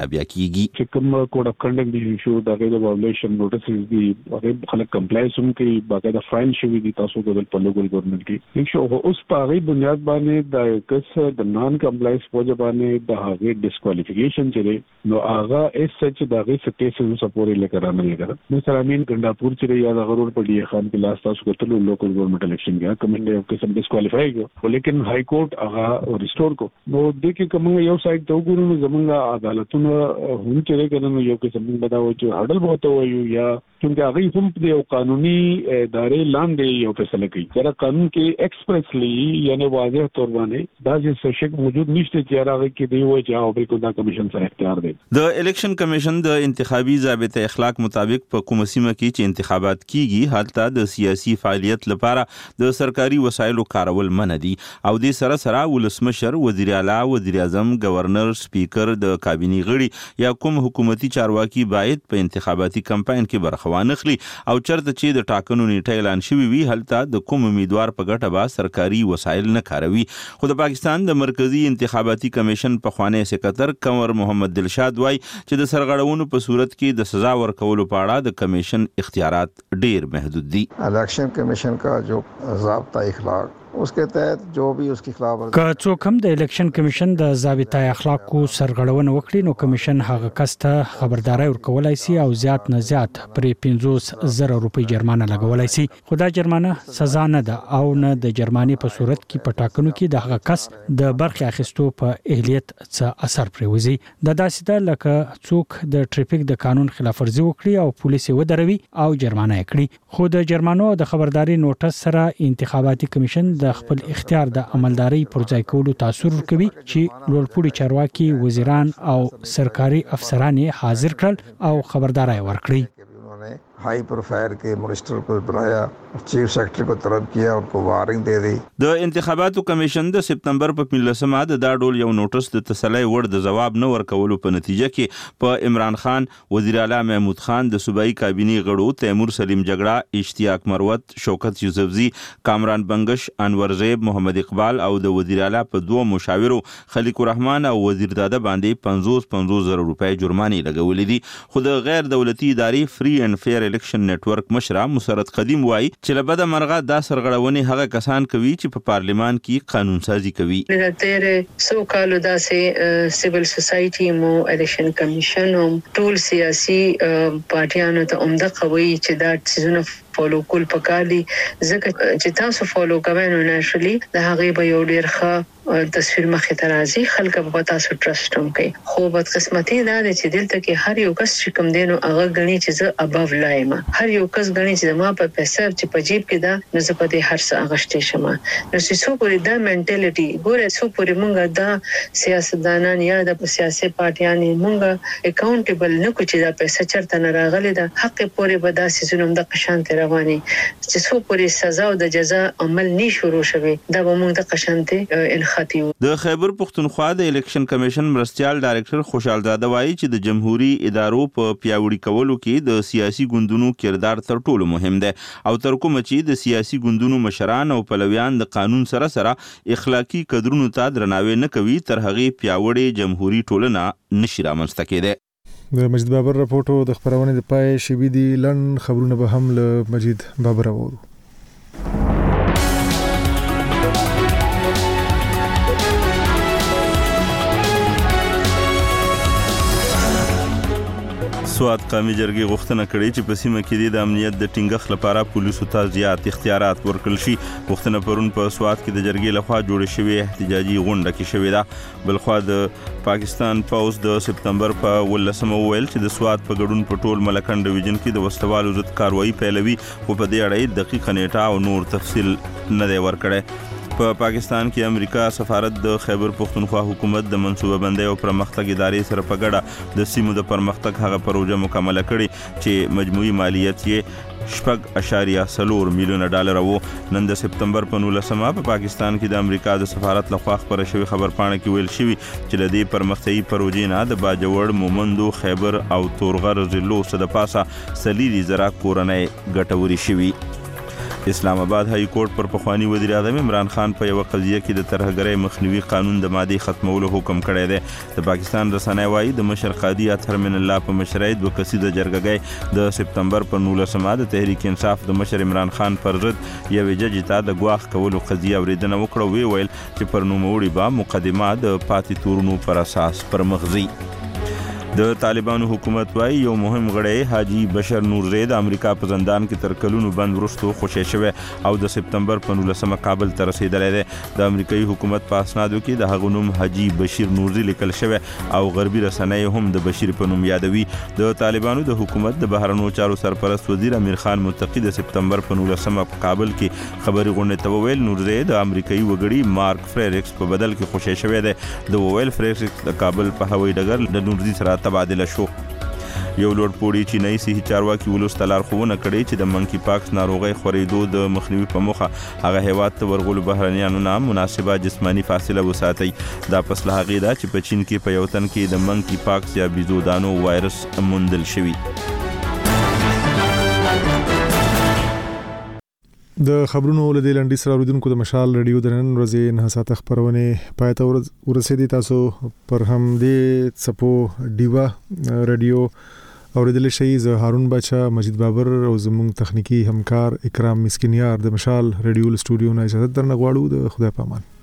کیږي. چې کوم کوډ اف کنډکټ دی شو دا د وایلیشن نوټیسز دی هغه خلک کمپلای سم کوي باقاعده فایل شوی دی تاسو د په لوګل ګورنمنت کې یک شو اوس په هغه بنیاد باندې د کس د نان کمپلایس په ځای باندې د هغه ډیسکوالیفیکیشن چې نو هغه اس سچ دغه سټیسز سپورټ لګرانه لګره مثلا امین ګنداپور چې یا د غرور په ډی خان کې لاس تاسو کتلو لوکل ګورنمنت الیکشن کې کمنډ یو قسم ډیسکوالیفای کړو ولیکن های کورټ هغه ریسټور کو نو د کې کوم یو سایت ته وګورو زمونږ عدالتونه هم چې کنه یو قسم بداوي چې هډل بوته وایو یا څنګه هغه هم د یو قانوني ادارې لاندې یو فیصله کوي چې قانون کې ایکسپریسلی یعنی واضح تور باندې دا چې شک موجود نشته چې هغه کې دی وایي چې او بالکل دا کمیشن سره اختیار دی. د الیکشن کمیشن د انتخابي ضابطه اخلاق مطابق په کومه سیمه کې چې انتخابات کیږي هلته د سیاسي فعالیت لپاره د سرکاري وسایلو کارول منع دي او د سره سره ولسمشر، وزیر اعلی، وزیر اعظم، گورنر، سپیکر، د کابینې غړي یا کوم حکومتي چارواکي باید په انتخاباتي کمپاین کې برخه وانخلي او چرته چې د ټاکنو نیټه اعلان شوی وي هلته د کوم امیدوار په ګټه به سرکاري وسایل نه کاروي. خو د پاکستان د مرکزی انتخاباتي کمیشن پخوانی سکرټر کنور محمد دلشاد وای چې د سرغړونو په صورت کې د سزا ورکولو په اړه د کمیشن اختیارات ډیر محدود دي. الیکشن کمیشن کا جو ضابطہ اخلاق उसके तहत जो भी उसके खिलाफ که څوک هم د الیکشن کمیشن د ضابطه اخلاقو سرغړونه وکړي نو کمیشن هغه کس ته خبرداري ورکولای شي او زیات نه زیات پرې پنځوس زره روپۍ جرمانه لګولای شي. خو دا جرمانه سزا نه ده او نه د جرمانې په صورت کې په ټاکنو کې د هغه کس د برخې اخیستو په اهلیت څه اثر پرېوځي. د داسې ده لکه څوک د ټریفیک د قانون خلاف ورزي وکړي او پولیس یې ودروي او جرمانه یې کړي. خو د جرمانو د خبرداري نوټس سره انتخاباتي کمیشن د خپل اختیار د عملداري پرځای کولو تاثیر کوي چې لوړپوړي چارواکي، وزیران او سرکاري افسران حاضر کړل او خبرداري ورکړي. हाई प्रोफाइल के मिनिस्टर को बुलाया, चीफ सेक्रेटरी को तलब किया, उनको वार्निंग दे दी. د انتخاباتو کمیشن د سپتمبر په پنځلسمه د دا ډول یو نوټس د تسلی وړ د جواب نه ورکولو په نتیجه کې په عمران خان، وزیر اعلی محمود خان، د صوبایي کابینې غړو تیمور سلیم جګړه، اشتیاق مروت، شوکت یوسفزي، کامران بنگش، انور زیب، محمد اقبال او د وزیر اعلی په دوه مشاورو خلیق الرحمن او وزیر داده باندې پنځوس پنځوس زره روپۍ جرمانې لګولې دي. خو د غیر دولتي ادارې فری اینڈ فیر الیکشن نیټورک مشره مسرت قدیم وای چې لبد مرغه دا سرغړونې هغه کسان کوي چې په پارلیمان کې قانون سازي کوي. د تیر سو کالو داسې سیویل سوسایټي مو الیکشن کمیشن او ټول سیاسي پارټیانو ته عمده قوي چې دا سيزونه فالو کول پکار دي ځکه چې تاسو فالو کوئ نو نشلی د هغه به یو ډیر ښه تصویر مخې ته راځي، خلک به تاسو ټرست هم کوي. خو بد قسمتي دا ده چې دلته کې هر یو کس چې کوم دینو هغه غني چې زه اباف لایم، هر یو کس غني چې ما په پیسې چې په جیب کې دا نه زه په دې هر څه اغشتې شم. نو څو پورې دا منټالیټي ګوره څو پورې مونږ دا سیاستدانان یا د سیاسي پارټیانې مونږ اکاونټیبل نه کو چې دا پیسې چرته نه راغلي ده، حق پورې به دا سيزونه د قشانته رواني چې څو پورې سزا او د جزا عمل نه شروع شوي دا به موږ د قشانته انخاتي. د خیبر پښتونخوا د الیکشن کمیشن مرستيال ډایریکټر خوشحال زاده وایي چې د جمهوریت ادارو په پیاوړي کولو کې د سیاسي ګوندونو کردار تر ټولو مهم دی او تر کومه چې د سیاسي ګوندونو مشران او پلویان د قانون سره سره اخلاقی قدرونو ته درناوی نه کوي تر هغه پیاوړي جمهوریت ټولنه نشي رامنځته کېده. د مجید بابر راپورټو د خبرونه د پای شوي دي لن خبرونه به هم له مجید بابر راوړو. سواد قومي جرګې غوښتنه کړې چې په سیمه کې د امنیت د ټینګښت لپاره پولیسو ته زیات اختیارات ورکړل شي. غوښتنه پرون په سواد کې د جرګې لخوا جوړه شوې احتجاجي غونډه کې شوې ده. بلخوا د پاکستان پوز د سپتمبر په ولسمه وویل چې د سواد په ګډون په ټول ملکن ډیویژن کې د وسوالو ضد کاروایی پیلوي، خو په دې اړه دقیق نیټه او نور تفصیل نه دی ورکړی. په پا پاکستان کې امریکا سفارت د خیبر پښتونخوا حکومت د منصوبه بندۍ او پرمختګ ادارې سره په ګډه د سیمو د پرمختګ هغه پروژه مکمله کړې چې مجموعي مالیت یې شپږ اشاریه څلور میلیونه ډالر وو. نن د سپتمبر په نولسمه په پاکستان کې د امریکا د سفارت لخوا خبره شوې خبرپاڼه کې ویل شوي چې د دې پرمختیایي پروژې نه د باجوړ، مومندو، خیبر او تورغر ضلعو څخه د پاسه څلور زره کورنۍ ګټورې شوي. اسلام آباد های کورټ پر پخوانی وزیر اعظم عمران خان په یو قضیه کې د ترهګرۍ مخنیوي قانون د ماده ختمولو حکم کړی دی. د پاکستان رسنۍ وايي د مشر قاضي اطهر من الله په مشرۍ دوه کسیزه جرګه د سپتمبر په نولسمه د تحریک انصاف د مشر عمران خان پر ضد یوې جج ته د ګواښ کولو قضیه اوریدنه وکړه. وی ویل چې پر نوموړي به مقدمه د پاتې تورونو پر اساس پر مخ ځي. د طالبانو حکومت وايي یو مهم غړی حاجی بشر نورزی د امریکا په زندان کې تر کلونو بند وروسته خوشی شوی او د سپتمبر په نولسمه کابل ته رسیدلی دی. د امریکایي حکومت په اسنادو کې د هغه نوم حاجی بشیر نورزی لیکل شوی او غربي رسنۍ هم د بشیر په نوم یادوي. د طالبانو د حکومت د بهرنیو چارو سرپرست وزیر امیر خان متقی د سپتمبر په نولسمه په کابل کې خبري غونډې ته وویل نورزی د امریکایي وګړي مارک فریریکس په بدل کې خوشی شوی دی. د وویل فریریکس د کابل په هوایي ډګر د نورزی سره تبادله شو. یو لوړ پوړی چینایي صحي چارواکي ولس ته لارښوونه کړې چې د منکی پاکس ناروغۍ خورېدو د مخنیوي په موخه هغه هیواد ته ورغلو بهرنیانو نه مناسبه جسمانی فاصله وساتئ. دا پس له هغې ده چې په چین کې په یو تن کې د منکی پاکس یا بیزودانو وایرس موندل شوي. د خبرونو لدې لنډي سره اوریدونکو د مشال رادیو د نن ورځې نه ساعت خبرونه پای ته ورسېدي. تاسو پر هم دې څپو ډیوا رادیو اوریدل شي. زه هارون بچا مجید بابر او زموږ تخنیکی همکار اکرام مسکینیار د مشال رادیو سټوډیو نه اجازه درنه غواړو. د خدای پامان.